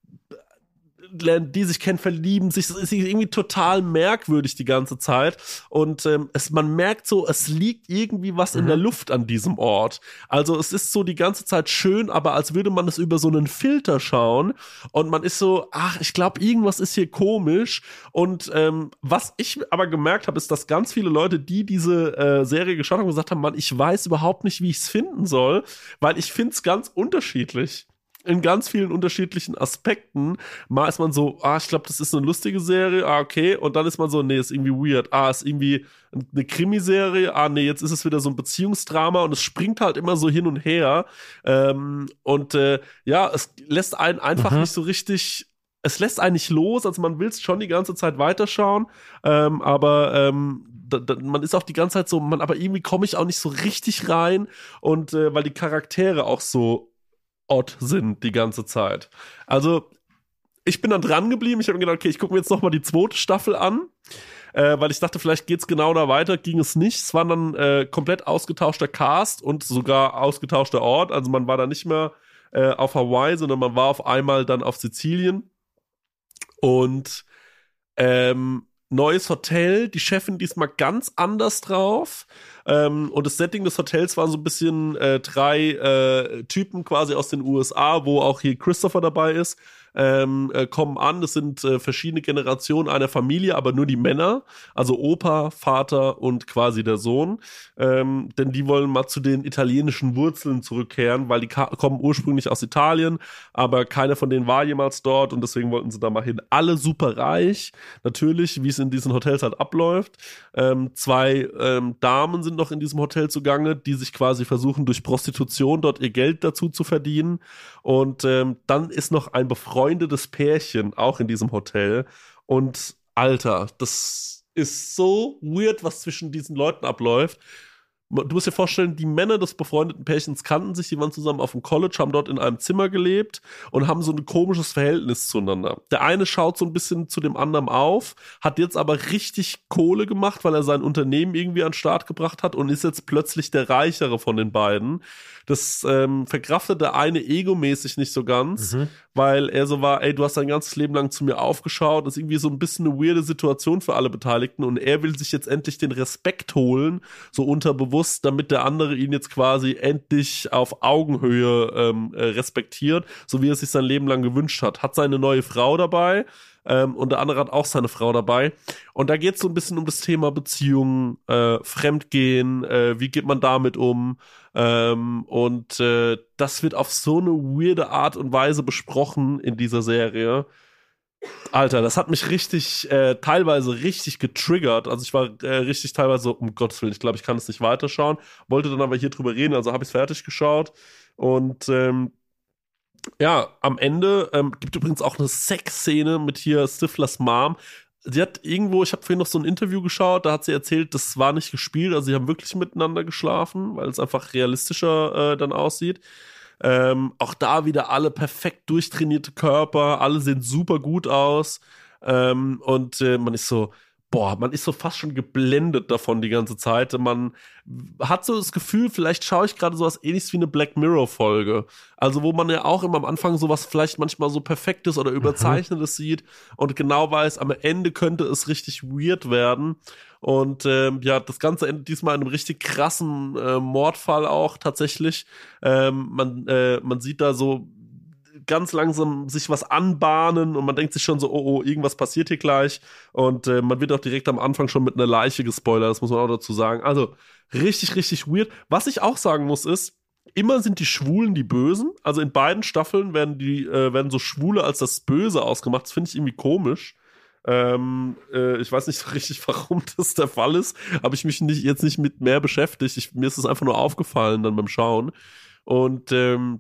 lernen die sich kennen, verlieben sich. Das ist irgendwie total merkwürdig die ganze Zeit. Und ähm, es, man merkt so, es liegt irgendwie was mhm. in der Luft an diesem Ort. Also es ist so die ganze Zeit schön, aber als würde man es über so einen Filter schauen. Und man ist so, ach, ich glaube, irgendwas ist hier komisch. Und ähm, was ich aber gemerkt habe, ist, dass ganz viele Leute, die diese äh, Serie geschaut haben, gesagt haben, Mann, ich weiß überhaupt nicht, wie ich es finden soll, weil ich finde es ganz unterschiedlich. In ganz vielen unterschiedlichen Aspekten. Mal ist man so, ah, ich glaube, das ist eine lustige Serie, ah, okay. Und dann ist man so, nee, ist irgendwie weird. Ah, ist irgendwie eine Krimiserie. Ah, nee, jetzt ist es wieder so ein Beziehungsdrama und es springt halt immer so hin und her. Ähm, und äh, ja, es lässt einen einfach mhm. nicht so richtig, es lässt einen nicht los. Also man will es schon die ganze Zeit weiterschauen. Ähm, aber ähm, da, da, man ist auch die ganze Zeit so, man, aber irgendwie komme ich auch nicht so richtig rein. Und äh, weil die Charaktere auch so odd sind die ganze Zeit. Also, ich bin dann dran geblieben. Ich habe mir gedacht, okay, ich gucke mir jetzt nochmal die zweite Staffel an, äh, weil ich dachte, vielleicht geht's genau da weiter. Ging es nicht. Es war dann äh, komplett ausgetauschter Cast und sogar ausgetauschter Ort. Also man war da nicht mehr äh, auf Hawaii, sondern man war auf einmal dann auf Sizilien. Und ähm, neues Hotel, die Chefin diesmal ganz anders drauf. Ähm, und das Setting des Hotels waren so ein bisschen äh, drei äh, Typen quasi aus den U S A, wo auch hier Christopher dabei ist, ähm, äh, kommen an. Das sind äh, verschiedene Generationen einer Familie, aber nur die Männer, also Opa, Vater und quasi der Sohn. Ähm, denn die wollen mal zu den italienischen Wurzeln zurückkehren, weil die ka- kommen ursprünglich aus Italien, aber keiner von denen war jemals dort und deswegen wollten sie da mal hin. Alle super reich, natürlich, wie es in diesen Hotels halt abläuft. Ähm, zwei ähm, Damen sind noch in diesem Hotel zugange, die sich quasi versuchen, durch Prostitution dort ihr Geld dazu zu verdienen. Und ähm, dann ist noch ein befreundetes Pärchen auch in diesem Hotel. Und Alter, das ist so weird, was zwischen diesen Leuten abläuft. du musst dir vorstellen, die Männer des befreundeten Pärchens kannten sich, die waren zusammen auf dem College, haben dort in einem Zimmer gelebt und haben so ein komisches Verhältnis zueinander. Der eine schaut so ein bisschen zu dem anderen auf, hat jetzt aber richtig Kohle gemacht, weil er sein Unternehmen irgendwie an den Start gebracht hat und ist jetzt plötzlich der Reichere von den beiden. Das ähm, verkraftet der eine egomäßig nicht so ganz, mhm. weil er so war, ey, du hast dein ganzes Leben lang zu mir aufgeschaut. Das ist irgendwie so ein bisschen eine weirde Situation für alle Beteiligten und er will sich jetzt endlich den Respekt holen, so unterbewusst, damit der andere ihn jetzt quasi endlich auf Augenhöhe ähm, äh, respektiert, so wie er es sich sein Leben lang gewünscht hat. Hat seine neue Frau dabei, Ähm, und der andere hat auch seine Frau dabei. Und da geht es so ein bisschen um das Thema Beziehungen, äh, Fremdgehen, äh, wie geht man damit um? Ähm, und äh, das wird auf so eine weirde Art und Weise besprochen in dieser Serie. Alter, das hat mich richtig, äh, teilweise richtig getriggert. Also ich war äh, richtig teilweise so, um Gottes Willen, ich glaube, ich kann es nicht weiterschauen. Wollte dann aber hier drüber reden, also habe ich es fertig geschaut. Und ähm, ja, am Ende ähm, gibt übrigens auch eine Sexszene mit hier Stiflers Mom. Sie hat irgendwo, ich habe vorhin noch so ein Interview geschaut, da hat sie erzählt, das war nicht gespielt, also sie haben wirklich miteinander geschlafen, weil es einfach realistischer äh, dann aussieht. Ähm, auch da wieder alle perfekt durchtrainierte Körper, alle sehen super gut aus. Ähm, und äh, man ist so, boah, man ist so fast schon geblendet davon die ganze Zeit. Man hat so das Gefühl, vielleicht schaue ich gerade sowas ähnliches wie eine Black Mirror-Folge. Also wo man ja auch immer am Anfang sowas vielleicht manchmal so Perfektes oder Überzeichnetes mhm. sieht und genau weiß, am Ende könnte es richtig weird werden. Und ähm, ja, das Ganze endet diesmal in einem richtig krassen äh, Mordfall auch tatsächlich. Ähm, man, äh, man sieht da so ganz langsam sich was anbahnen und man denkt sich schon so, oh, oh, irgendwas passiert hier gleich und äh, man wird auch direkt am Anfang schon mit einer Leiche gespoilert, das muss man auch dazu sagen. Also richtig, richtig weird. Was ich auch sagen muss ist, immer sind die Schwulen die Bösen, also in beiden Staffeln werden die äh, werden so Schwule als das Böse ausgemacht, das finde ich irgendwie komisch. Ähm, äh, ich weiß nicht so richtig, warum das der Fall ist, habe ich mich nicht, jetzt nicht mit mehr beschäftigt, ich, mir ist es einfach nur aufgefallen dann beim Schauen und ähm,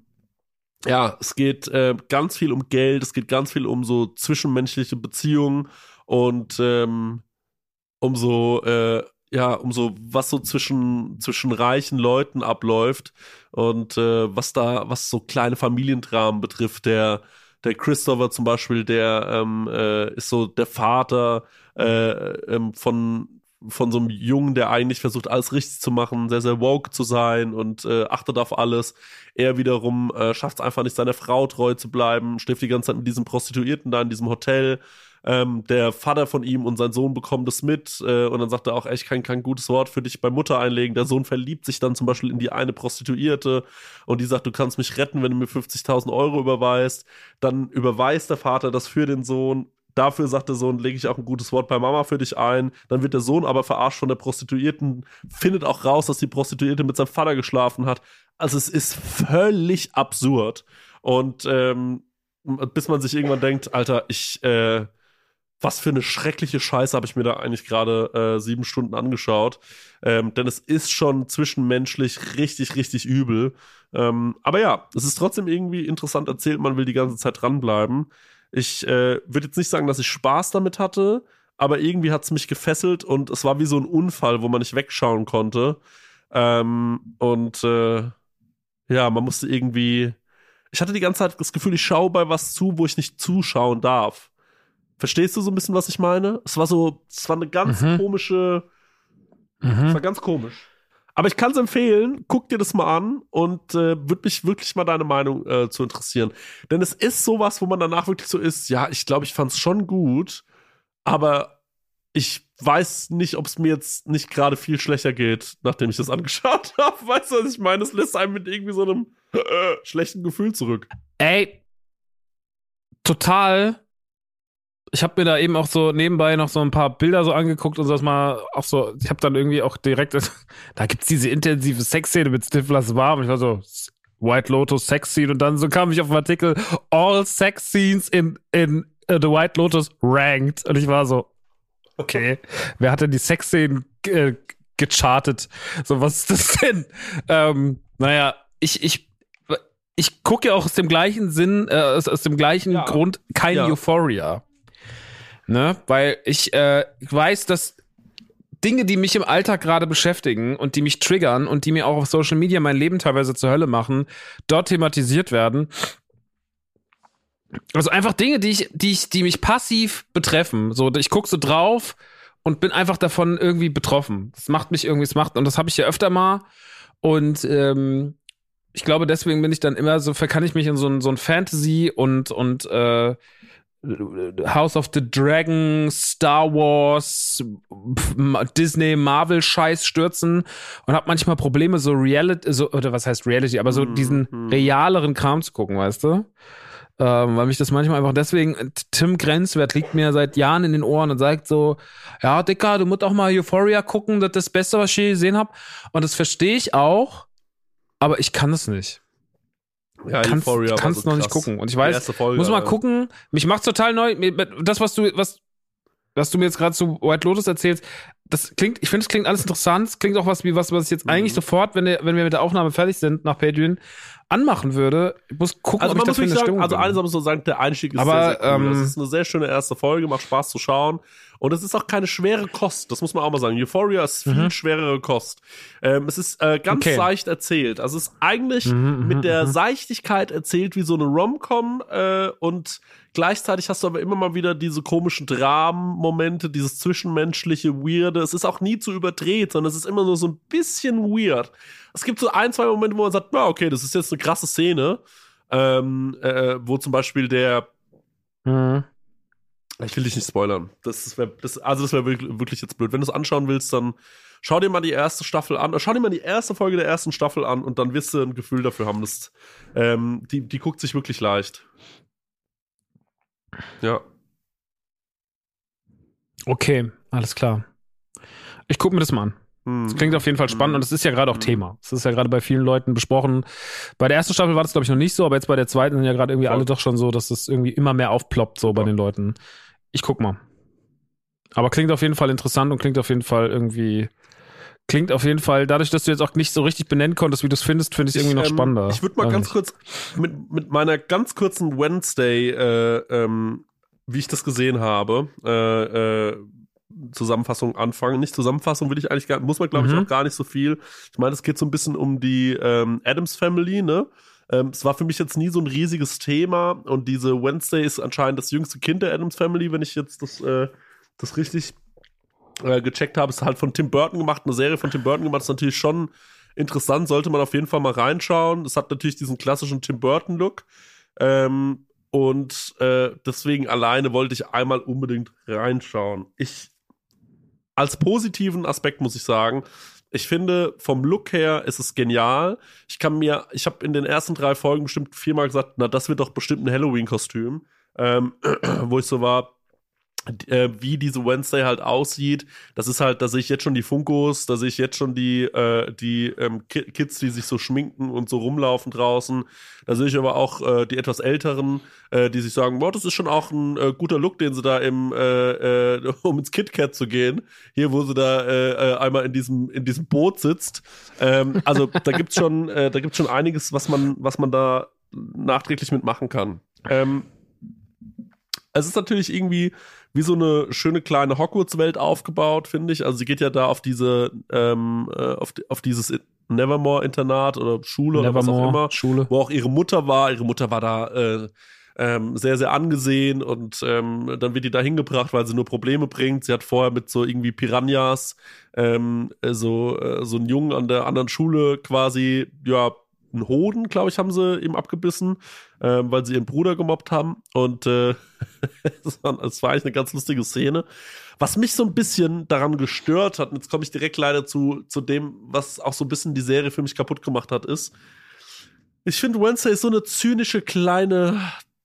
ja, es geht äh, ganz viel um Geld, es geht ganz viel um so zwischenmenschliche Beziehungen und ähm, um so, äh, ja, um so, was so zwischen, zwischen reichen Leuten abläuft und äh, was da, was so kleine Familiendramen betrifft. Der, der Christopher zum Beispiel, der ähm, äh, ist so der Vater äh, ähm, von von so einem Jungen, der eigentlich versucht, alles richtig zu machen, sehr, sehr woke zu sein und äh, achtet auf alles. Er wiederum äh, schafft es einfach nicht, seiner Frau treu zu bleiben, schläft die ganze Zeit mit diesem Prostituierten da in diesem Hotel. Ähm, der Vater von ihm und sein Sohn bekommen das mit äh, und dann sagt er auch, ey, ich kann kein gutes Wort für dich bei Mutter einlegen. Der Sohn verliebt sich dann zum Beispiel in die eine Prostituierte und die sagt, du kannst mich retten, wenn du mir fünfzigtausend Euro überweist. Dann überweist der Vater das für den Sohn. Dafür sagt der Sohn, lege ich auch ein gutes Wort bei Mama für dich ein. Dann wird der Sohn aber verarscht von der Prostituierten, findet auch raus, dass die Prostituierte mit seinem Vater geschlafen hat. Also es ist völlig absurd. Und ähm, bis man sich irgendwann denkt, Alter, ich, äh, was für eine schreckliche Scheiße habe ich mir da eigentlich gerade äh, sieben Stunden angeschaut. Ähm, denn es ist schon zwischenmenschlich richtig, richtig übel. Ähm, aber ja, es ist trotzdem irgendwie interessant erzählt, man will die ganze Zeit dranbleiben. Ich äh, würde jetzt nicht sagen, dass ich Spaß damit hatte, aber irgendwie hat es mich gefesselt und es war wie so ein Unfall, wo man nicht wegschauen konnte. Ähm, und äh, ja, man musste irgendwie. Ich hatte die ganze Zeit das Gefühl, ich schaue bei was zu, wo ich nicht zuschauen darf. Verstehst du so ein bisschen, was ich meine? Es war so, es war eine ganz mhm. komische. Mhm. Es war ganz komisch. Aber ich kann es empfehlen, guck dir das mal an und äh, würde mich wirklich mal deine Meinung äh, zu interessieren. Denn es ist sowas, wo man danach wirklich so ist, ja, ich glaube, ich fand es schon gut, aber ich weiß nicht, ob es mir jetzt nicht gerade viel schlechter geht, nachdem ich das angeschaut habe. Weißt du, was ich meine? Es lässt einem mit irgendwie so einem äh, schlechten Gefühl zurück. Ey, total. Ich habe mir da eben auch so nebenbei noch so ein paar Bilder so angeguckt und so, dass mal auch so, ich habe dann irgendwie auch direkt, da gibt's diese intensive Sexszene mit Stiflers Mom. Ich war so, White Lotus Sex Scene und dann so kam ich auf den Artikel, All Sex Scenes in, in uh, The White Lotus ranked. Und ich war so, okay, wer hat denn die Sexszenen äh, gechartet? So, was ist das denn? Ähm, naja, ich, ich, ich gucke ja auch aus dem gleichen Sinn, äh, aus, aus dem gleichen ja. Grund kein ja. Euphoria. Ne, weil ich äh, weiß, dass Dinge, die mich im Alltag gerade beschäftigen und die mich triggern und die mir auch auf Social Media mein Leben teilweise zur Hölle machen, dort thematisiert werden. Also einfach Dinge, die ich, die ich, die mich passiv betreffen. So, ich gucke so drauf und bin einfach davon irgendwie betroffen. Das macht mich irgendwie, das macht, und das habe ich ja öfter mal. Und ähm, ich glaube, deswegen bin ich dann immer so, kann ich mich in so ein, so ein Fantasy und, und äh, House of the Dragon, Star Wars, Disney, Marvel-Scheiß stürzen und habe manchmal Probleme, so Reality, so, oder was heißt Reality, aber so mm, diesen mm. realeren Kram zu gucken, weißt du? Ähm, weil mich das manchmal einfach deswegen, Tim Grenzwert liegt mir seit Jahren in den Ohren und sagt so, ja, Dicker, du musst auch mal Euphoria gucken, das ist das Beste, was ich je gesehen habe. Und das verstehe ich auch, aber ich kann es nicht. Ja, kannst, Euphoria kannst so noch krass. nicht gucken. Und ich weiß, Folge, muss mal Alter. gucken. Mich macht's total neu. Das, was du, was, was du mir jetzt gerade zu White Lotus erzählst, das klingt, ich finde, es klingt alles interessant. Es klingt auch was wie was, was ich jetzt mhm. eigentlich sofort, wenn, der, wenn wir mit der Aufnahme fertig sind, nach Patreon, anmachen würde. Ich muss gucken, also ob ich dafür eine sagen, Stimmung Also bin. eines muss man sagen, der Einstieg ist aber, sehr, sehr cool. Ähm, das ist eine sehr schöne erste Folge, macht Spaß zu schauen. Und es ist auch keine schwere Kost, das muss man auch mal sagen. Euphoria ist viel mhm. schwerere Kost. Ähm, es ist äh, ganz okay. seicht erzählt. Also es ist eigentlich mhm, mit der mhm. Seichtigkeit erzählt wie so eine Rom-Com äh, und gleichzeitig hast du aber immer mal wieder diese komischen Dramen-Momente, dieses zwischenmenschliche, weirde. Es ist auch nie zu überdreht, sondern es ist immer nur so ein bisschen weird. Es gibt so ein, zwei Momente, wo man sagt, na okay, das ist jetzt eine krasse Szene, ähm, äh, wo zum Beispiel der mhm. Ich will dich nicht spoilern. Das wär, das, also das wäre wirklich, wirklich jetzt blöd. Wenn du es anschauen willst, dann schau dir mal die erste Staffel an. Schau dir mal die erste Folge der ersten Staffel an und dann wirst du ein Gefühl dafür haben. Dass, ähm, die, die guckt sich wirklich leicht. Ja. Okay, alles klar. Ich gucke mir das mal an. Das klingt auf jeden Fall spannend und es ist ja gerade auch Thema. Es ist ja gerade bei vielen Leuten besprochen. Bei der ersten Staffel war das, glaube ich, noch nicht so, aber jetzt bei der zweiten sind ja gerade irgendwie alle doch schon so, dass das irgendwie immer mehr aufploppt so bei den Leuten. Ich guck mal. Aber klingt auf jeden Fall interessant und klingt auf jeden Fall irgendwie, klingt auf jeden Fall, dadurch, dass du jetzt auch nicht so richtig benennen konntest, wie du es findest, finde ich es irgendwie noch ähm, spannender. Ich würde mal ganz kurz mit, mit meiner ganz kurzen Wednesday, äh, ähm, wie ich das gesehen habe, äh, äh, Zusammenfassung anfangen. Nicht Zusammenfassung will ich eigentlich gar, muss man glaube ich Mhm. auch gar nicht so viel. Ich meine, es geht so ein bisschen um die ähm, Addams Family, ne? Ähm, es war für mich jetzt nie so ein riesiges Thema und diese Wednesday ist anscheinend das jüngste Kind der Addams Family, wenn ich jetzt das, äh, das richtig äh, gecheckt habe. Ist halt von Tim Burton gemacht, eine Serie von Tim Burton gemacht, ist natürlich schon interessant, sollte man auf jeden Fall mal reinschauen. Es hat natürlich diesen klassischen Tim Burton-Look. Ähm, und äh, deswegen alleine wollte ich einmal unbedingt reinschauen. Ich Als positiven Aspekt muss ich sagen, ich finde, vom Look her ist es genial. Ich kann mir, ich habe in den ersten drei Folgen bestimmt viermal gesagt, na, das wird doch bestimmt ein Halloween-Kostüm. Ähm, wo ich so war, äh, wie diese Wednesday halt aussieht. Das ist halt, da sehe ich jetzt schon die Funkos, da sehe ich jetzt schon die, äh, die ähm, Kids, die sich so schminken und so rumlaufen draußen. Da sehe ich aber auch äh, die etwas Älteren, äh, die sich sagen, boah, das ist schon auch ein äh, guter Look, den sie da im, äh, äh, um ins KitKat zu gehen, hier, wo sie da äh, äh, einmal in diesem, in diesem Boot sitzt. Ähm, also da gibt's schon, äh, da gibt's schon einiges, was man, was man da nachträglich mitmachen kann. Ähm, es ist natürlich irgendwie wie so eine schöne kleine Hogwarts-Welt aufgebaut, finde ich. Also sie geht ja da auf diese, ähm, äh, auf, die, auf dieses Nevermore-Internat oder Schule oder was auch immer, Schule. wo auch ihre Mutter war. Ihre Mutter war da äh, ähm, sehr, sehr angesehen und ähm, dann wird die da hingebracht, weil sie nur Probleme bringt. Sie hat vorher mit so irgendwie Piranhas ähm, so, äh, so einen Jungen an der anderen Schule quasi, ja, einen Hoden, glaube ich, haben sie ihm abgebissen, äh, weil sie ihren Bruder gemobbt haben. Und äh, das, war, das war eigentlich eine ganz lustige Szene. Was mich so ein bisschen daran gestört hat, und jetzt komme ich direkt leider zu, zu dem, was auch so ein bisschen die Serie für mich kaputt gemacht hat, ist, ich finde, Wednesday ist so eine zynische kleine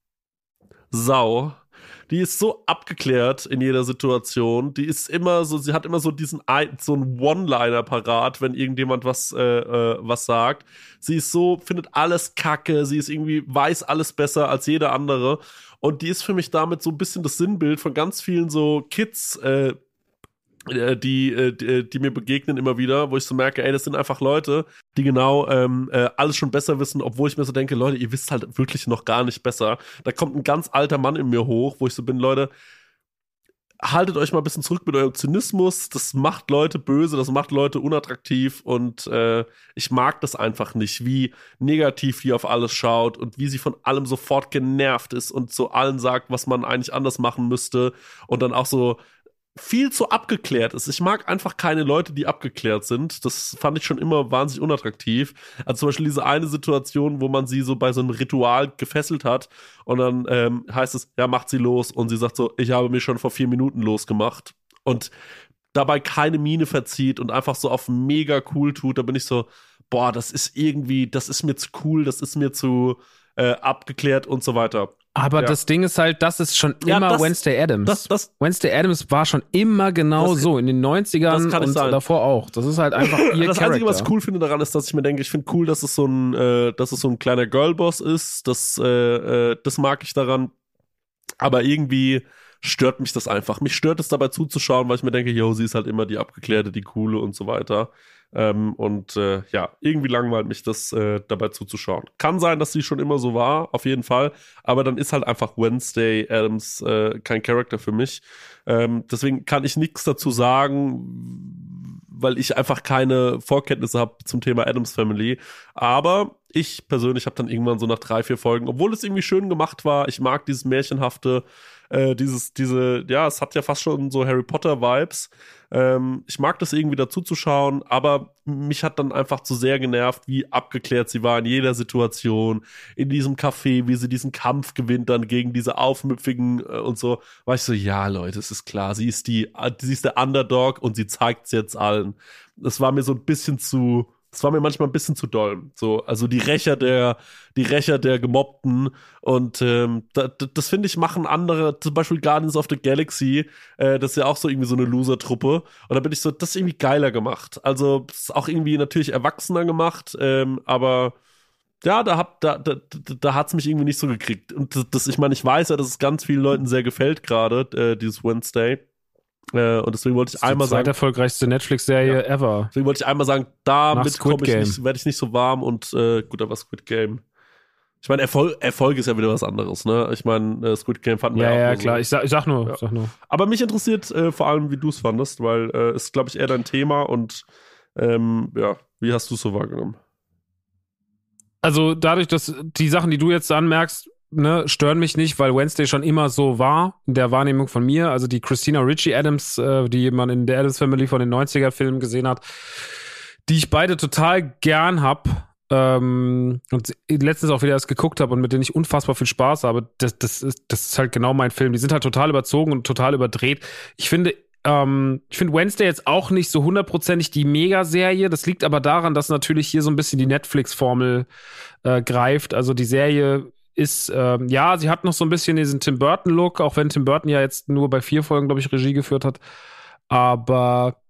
Sau. Die ist so abgeklärt in jeder Situation. Die ist immer so, sie hat immer so diesen, so einen One-Liner parat, wenn irgendjemand was, äh, äh, was sagt. Sie ist so, findet alles kacke. Sie ist irgendwie, weiß alles besser als jeder andere. Und die ist für mich damit so ein bisschen das Sinnbild von ganz vielen so Kids, äh, die, die, die mir begegnen immer wieder, wo ich so merke, ey, das sind einfach Leute, die genau ähm, äh, alles schon besser wissen, obwohl ich mir so denke, Leute, ihr wisst halt wirklich noch gar nicht besser. Da kommt ein ganz alter Mann in mir hoch, wo ich so bin, Leute, haltet euch mal ein bisschen zurück mit eurem Zynismus. Das macht Leute böse, das macht Leute unattraktiv und äh, ich mag das einfach nicht, wie negativ die auf alles schaut und wie sie von allem sofort genervt ist und zu allen sagt, was man eigentlich anders machen müsste und dann auch so viel zu abgeklärt ist. Ich mag einfach keine Leute, die abgeklärt sind. Das fand ich schon immer wahnsinnig unattraktiv. Also zum Beispiel diese eine Situation, wo man sie so bei so einem Ritual gefesselt hat und dann ähm, heißt es, ja, macht sie los und sie sagt so, ich habe mich schon vor vier Minuten losgemacht und dabei keine Miene verzieht und einfach so auf mega cool tut. Da bin ich so, boah, das ist irgendwie, das ist mir zu cool, das ist mir zu äh, abgeklärt und so weiter. Aber ja. das Ding ist halt, das ist schon Ja, immer das- Wednesday Addams. das- das- Wednesday Addams war schon immer genau Das- so, in den neunzigern das kann nicht und sein. davor auch. Das ist halt einfach ihr Das Charakter. Einzige, was ich cool finde daran, ist, dass ich mir denke, ich finde cool, dass es so ein, äh, dass es so ein kleiner Girlboss ist. Das, äh, äh, das mag ich daran. Aber irgendwie stört mich das einfach. Mich stört es dabei zuzuschauen, weil ich mir denke, yo, sie ist halt immer die Abgeklärte, die Coole und so weiter. Ähm, und äh, ja, irgendwie langweilt mich das äh, dabei zuzuschauen. Kann sein, dass sie schon immer so war, auf jeden Fall. Aber dann ist halt einfach Wednesday Addams äh, kein Charakter für mich. Ähm, deswegen kann ich nichts dazu sagen, weil ich einfach keine Vorkenntnisse habe zum Thema Addams Family. Aber ich persönlich habe dann irgendwann so nach drei, vier Folgen, obwohl es irgendwie schön gemacht war, ich mag dieses Märchenhafte, äh, dieses, diese, ja, es hat ja fast schon so Harry Potter-Vibes. Ähm, ich mag das irgendwie dazu zu schauen, aber mich hat dann einfach zu sehr genervt, wie abgeklärt sie war in jeder Situation, in diesem Café, wie sie diesen Kampf gewinnt dann gegen diese Aufmüpfigen äh, und so. War ich so, ja, Leute, es ist klar, sie ist die, sie ist der Underdog und sie zeigt es jetzt allen. Das war mir so ein bisschen zu, das war mir manchmal ein bisschen zu doll. So, also die Rächer der, die Rächer der Gemobbten und ähm, da, das finde ich machen andere, zum Beispiel Guardians of the Galaxy, äh, das ist ja auch so irgendwie so eine Loser-Truppe und da bin ich so, das ist irgendwie geiler gemacht. Also das ist auch irgendwie natürlich erwachsener gemacht, ähm, aber ja, da hab, da, da, da hat's mich irgendwie nicht so gekriegt. Und das, das ich meine, ich weiß ja, dass es ganz vielen Leuten sehr gefällt gerade, äh, dieses Wednesday. Äh, und deswegen wollte ich Das ist einmal die sagen, zweiterfolgreichste Netflix-Serie ever. deswegen wollte ich einmal sagen, Nach damit Squid komme ich Game. nicht, werde ich nicht so warm und äh, gut, aber Squid Game. Ich meine, Erfolg, Erfolg ist ja wieder was anderes, ne? Ich meine, äh, Squid Game fanden wir Ja, auch ja, nur klar. so. Ich sag, ich sag nur, Ja. ich sag nur. Aber mich interessiert äh, vor allem, wie du es fandest, weil äh, es ist, glaube ich, eher dein Thema und ähm, ja, wie hast du es so wahrgenommen? Also dadurch, dass die Sachen, die du jetzt anmerkst, ne, stören mich nicht, weil Wednesday schon immer so war, in der Wahrnehmung von mir. Also die Christina Ricci Adams, äh, die man in der Addams Family von den neunziger-Filmen gesehen hat, die ich beide total gern hab ähm, und letztens auch wieder erst geguckt habe und mit denen ich unfassbar viel Spaß habe. Das, das, ist, das ist halt genau mein Film. Die sind halt total überzogen und total überdreht. Ich finde, Ähm, ich finde Wednesday jetzt auch nicht so hundertprozentig die Mega-Serie. Das liegt aber daran, dass natürlich hier so ein bisschen die Netflix-Formel äh, greift. Also die Serie ist, ähm, ja, sie hat noch so ein bisschen diesen Tim Burton-Look, auch wenn Tim Burton ja jetzt nur bei vier Folgen, glaube ich, Regie geführt hat. Aber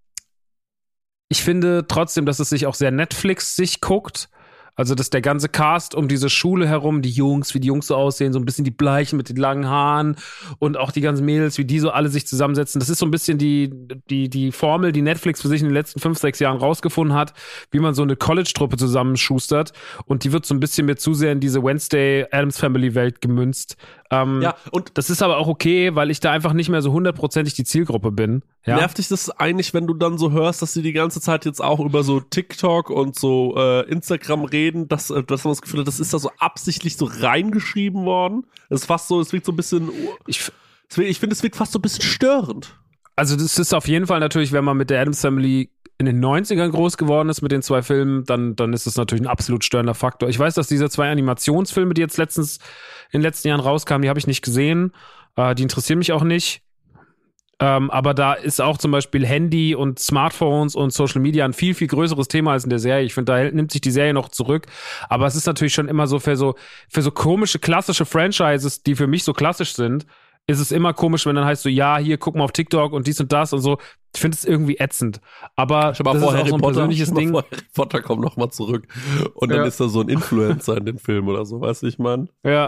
ich finde trotzdem, dass es sich auch sehr Netflix sich guckt. Also, dass der ganze Cast um diese Schule herum, die Jungs, wie die Jungs so aussehen, so ein bisschen die Bleichen mit den langen Haaren und auch die ganzen Mädels, wie die so alle sich zusammensetzen. Das ist so ein bisschen die, die, die Formel, die Netflix für sich in den letzten fünf, sechs Jahren rausgefunden hat, wie man so eine College-Truppe zusammenschustert. Und die wird so ein bisschen mehr zu sehr in diese Wednesday Addams Family Welt gemünzt. Ähm, Ja, und das ist aber auch okay, weil ich da einfach nicht mehr so hundertprozentig die Zielgruppe bin. Ja? nervt dich das eigentlich, wenn du dann so hörst, dass sie die ganze Zeit jetzt auch über so TikTok und so äh, Instagram reden, dass, äh, dass man das Gefühl hat, das ist da so absichtlich so reingeschrieben worden? Das ist fast so, es wirkt so ein bisschen, Ich, es wirkt- ich finde, es wirkt fast so ein bisschen störend. Also das ist auf jeden Fall natürlich, wenn man mit der Addams Family in den neunzigern groß geworden ist mit den zwei Filmen, dann, dann ist das natürlich ein absolut störender Faktor. Ich weiß, dass diese zwei Animationsfilme, die jetzt letztens in den letzten Jahren rauskamen, die habe ich nicht gesehen. Äh, die interessieren mich auch nicht. Ähm, aber da ist auch zum Beispiel Handy und Smartphones und Social Media ein viel, viel größeres Thema als in der Serie. Ich finde, da hält- nimmt sich die Serie noch zurück. Aber es ist natürlich schon immer so für so, für so komische, klassische Franchises, die für mich so klassisch sind, ist es immer komisch, wenn dann heißt so, ja, hier, guck mal auf TikTok und dies und das und so. Ich finde es irgendwie ätzend. Aber Ich habe das vor ist auch Harry so ein Potter, persönliches ich hab Ding. vor Harry Potter kommt noch mal zurück und dann Ja. ist da so ein Influencer in dem Film oder so, weißt du, ich meine. Ja.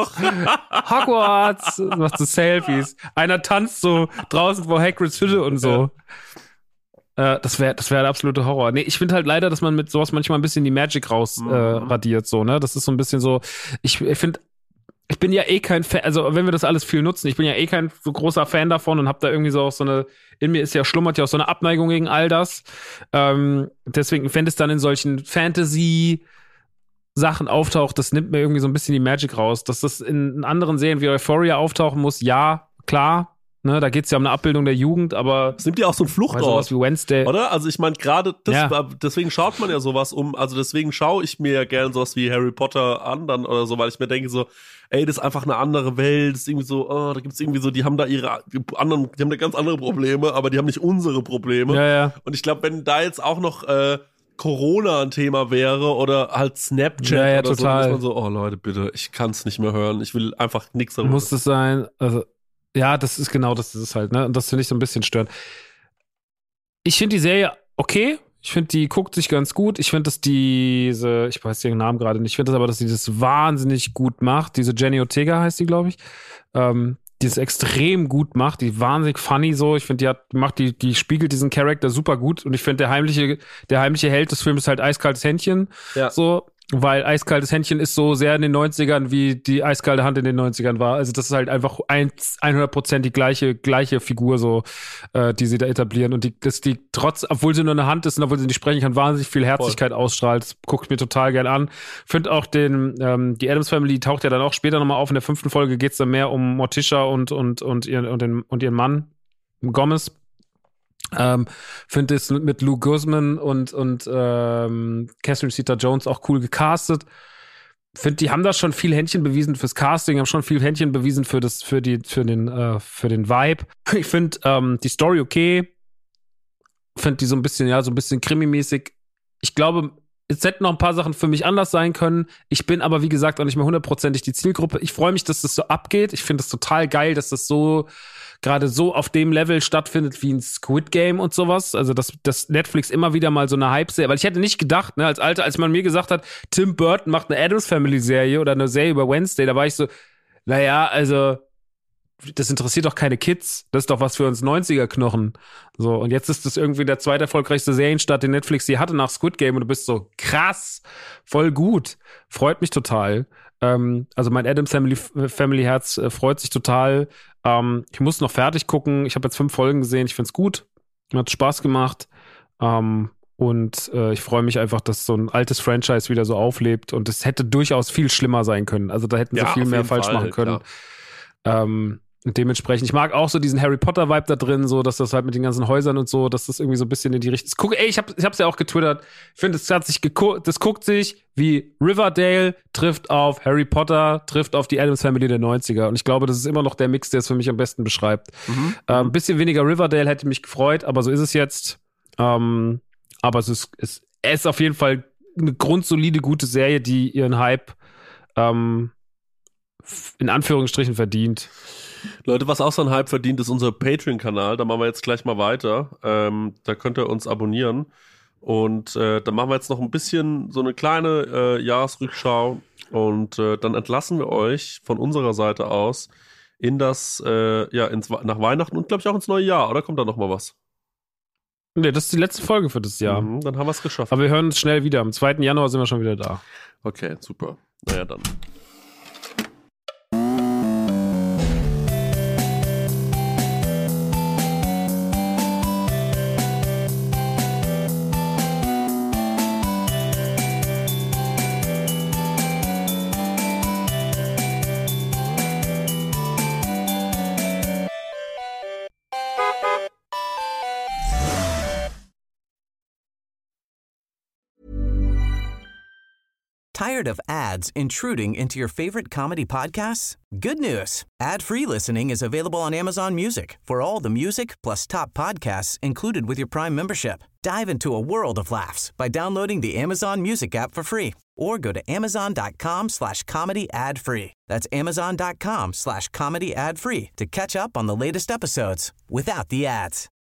Hogwarts, macht so Selfies. Einer tanzt so draußen vor Hagrids Hütte und so. Äh, das wäre das wäre der absolute Horror. Nee, ich finde halt leider, dass man mit sowas manchmal ein bisschen die Magic raus äh, Mhm. radiert, so, ne? Das ist so ein bisschen so, ich, ich finde, ich bin ja eh kein Fan, also wenn wir das alles viel nutzen, ich bin ja eh kein so großer Fan davon und hab da irgendwie so auch so eine, in mir ist ja, schlummert ja auch so eine Abneigung gegen all das. Ähm, deswegen, wenn es dann in solchen Fantasy-Sachen auftaucht, das nimmt mir irgendwie so ein bisschen die Magic raus. Dass das in anderen Serien wie Euphoria auftauchen muss, ja, klar. Ne, da geht es ja um eine Abbildung der Jugend, aber es nimmt ja auch so ein Fluchtort, sowas wie Wednesday, oder? Also ich meine, gerade das, ja. deswegen schaut man ja sowas um, also deswegen schaue ich mir ja gerne sowas wie Harry Potter an dann oder so, weil ich mir denke so, ey, das ist einfach eine andere Welt, das ist irgendwie so, oh, da gibt's irgendwie so, die haben da ihre anderen, die haben da ganz andere Probleme, aber die haben nicht unsere Probleme. Ja, ja. Und ich glaube, wenn da jetzt auch noch äh, Corona ein Thema wäre oder halt Snapchat ja, ja, oder total. so, ist man so, oh Leute, bitte, ich kann's nicht mehr hören, ich will einfach nichts darüber. Muss es sein, also ja, das ist genau das ist es halt, ne? Und das finde ich so ein bisschen störend. Ich finde die Serie okay. Ich finde, die guckt sich ganz gut. Ich finde, dass diese, ich weiß den Namen gerade nicht, ich finde das aber, dass sie das wahnsinnig gut macht. Diese Jenny Ortega heißt die, glaube ich. Ähm, die es extrem gut macht. Die ist wahnsinnig funny so. Ich finde, die hat, macht die, die spiegelt diesen Charakter super gut. Und ich finde, der heimliche, der heimliche Held des Films ist halt Eiskaltes Händchen. Ja. So. Weil Eiskaltes Händchen ist so sehr in den neunzigern, wie die eiskalte Hand in den neunzigern war. Also das ist halt einfach hundert Prozent die gleiche gleiche Figur, so äh, die sie da etablieren. Und die, dass die trotz, obwohl sie nur eine Hand ist und obwohl sie nicht sprechen kann, wahnsinnig viel Herzlichkeit Voll. ausstrahlt. Das gucke ich mir total gern an. Finde auch den, ähm, die Addams Family taucht ja dann auch später nochmal auf. In der fünften Folge geht's dann mehr um Morticia und, und, und, ihren, und, den, und ihren Mann, Gomez. Ähm, finde es mit Lou Guzman und und ähm, Catherine Zeta-Jones auch cool gecastet. Finde, die haben da schon viel Händchen bewiesen fürs Casting, haben schon viel Händchen bewiesen für das für die für den äh, für den Vibe. Ich finde ähm, die Story okay. Finde die so ein bisschen ja so ein bisschen krimimäßig. Ich glaube, es hätten noch ein paar Sachen für mich anders sein können. Ich bin aber, wie gesagt, auch nicht mehr hundertprozentig die Zielgruppe. Ich freue mich, dass das so abgeht. Ich finde es total geil, dass das so gerade so auf dem Level stattfindet wie ein Squid Game und sowas. Also, dass, dass Netflix immer wieder mal so eine Hype-Serie, weil ich hätte nicht gedacht, ne, als Alter, als man mir gesagt hat, Tim Burton macht eine Addams Family-Serie oder eine Serie über Wednesday, da war ich so, naja, also, das interessiert doch keine Kids. Das ist doch was für uns neunziger-Knochen. So, und jetzt ist das irgendwie der zweite erfolgreichste Serienstart, den Netflix je hatte nach Squid Game und du bist so, krass, voll gut. Freut mich total. Ähm, also mein Addams Family, Family Herz äh, freut sich total. Ähm, ich muss noch fertig gucken. Ich habe jetzt fünf Folgen gesehen. Ich find's gut. Mir hat Spaß gemacht. Ähm, und äh, ich freue mich einfach, dass so ein altes Franchise wieder so auflebt. Und es hätte durchaus viel schlimmer sein können. Also da hätten sie ja, viel mehr falsch Fall, machen können. Ähm, und dementsprechend, ich mag auch so diesen Harry Potter Vibe da drin, so, dass das halt mit den ganzen Häusern und so, dass das irgendwie so ein bisschen in die Richtung. Guck, ey, ich hab, ich hab's ja auch getwittert. Ich finde, es hat sich geguckt, das guckt sich wie Riverdale trifft auf Harry Potter, trifft auf die Addams Family der neunziger. Und ich glaube, das ist immer noch der Mix, der es für mich am besten beschreibt. Mhm. Ein ähm, bisschen weniger Riverdale hätte mich gefreut, aber so ist es jetzt. Ähm, aber es ist, es, es ist auf jeden Fall eine grundsolide, gute Serie, die ihren Hype ähm, in Anführungsstrichen verdient. Leute, was auch so ein Hype verdient, ist unser Patreon-Kanal. Da machen wir jetzt gleich mal weiter. Ähm, da könnt ihr uns abonnieren. Und äh, dann machen wir jetzt noch ein bisschen so eine kleine äh, Jahresrückschau. Und äh, dann entlassen wir euch von unserer Seite aus in das, äh, ja, ins, nach Weihnachten und glaube ich auch ins neue Jahr. Oder kommt da noch mal was? Nee, das ist die letzte Folge für das Jahr. Mhm, dann haben wir es geschafft. Aber wir hören uns schnell wieder. Am zweiten Januar sind wir schon wieder da. Okay, super. Naja, dann. Tired of ads intruding into your favorite comedy podcasts? Good news. Ad-free listening is available on Amazon Music for all the music plus top podcasts included with your Prime membership. Dive into a world of laughs by downloading the Amazon Music app for free or go to amazon.com slash comedy ad free. That's amazon.com slash comedy ad free to catch up on the latest episodes without the ads.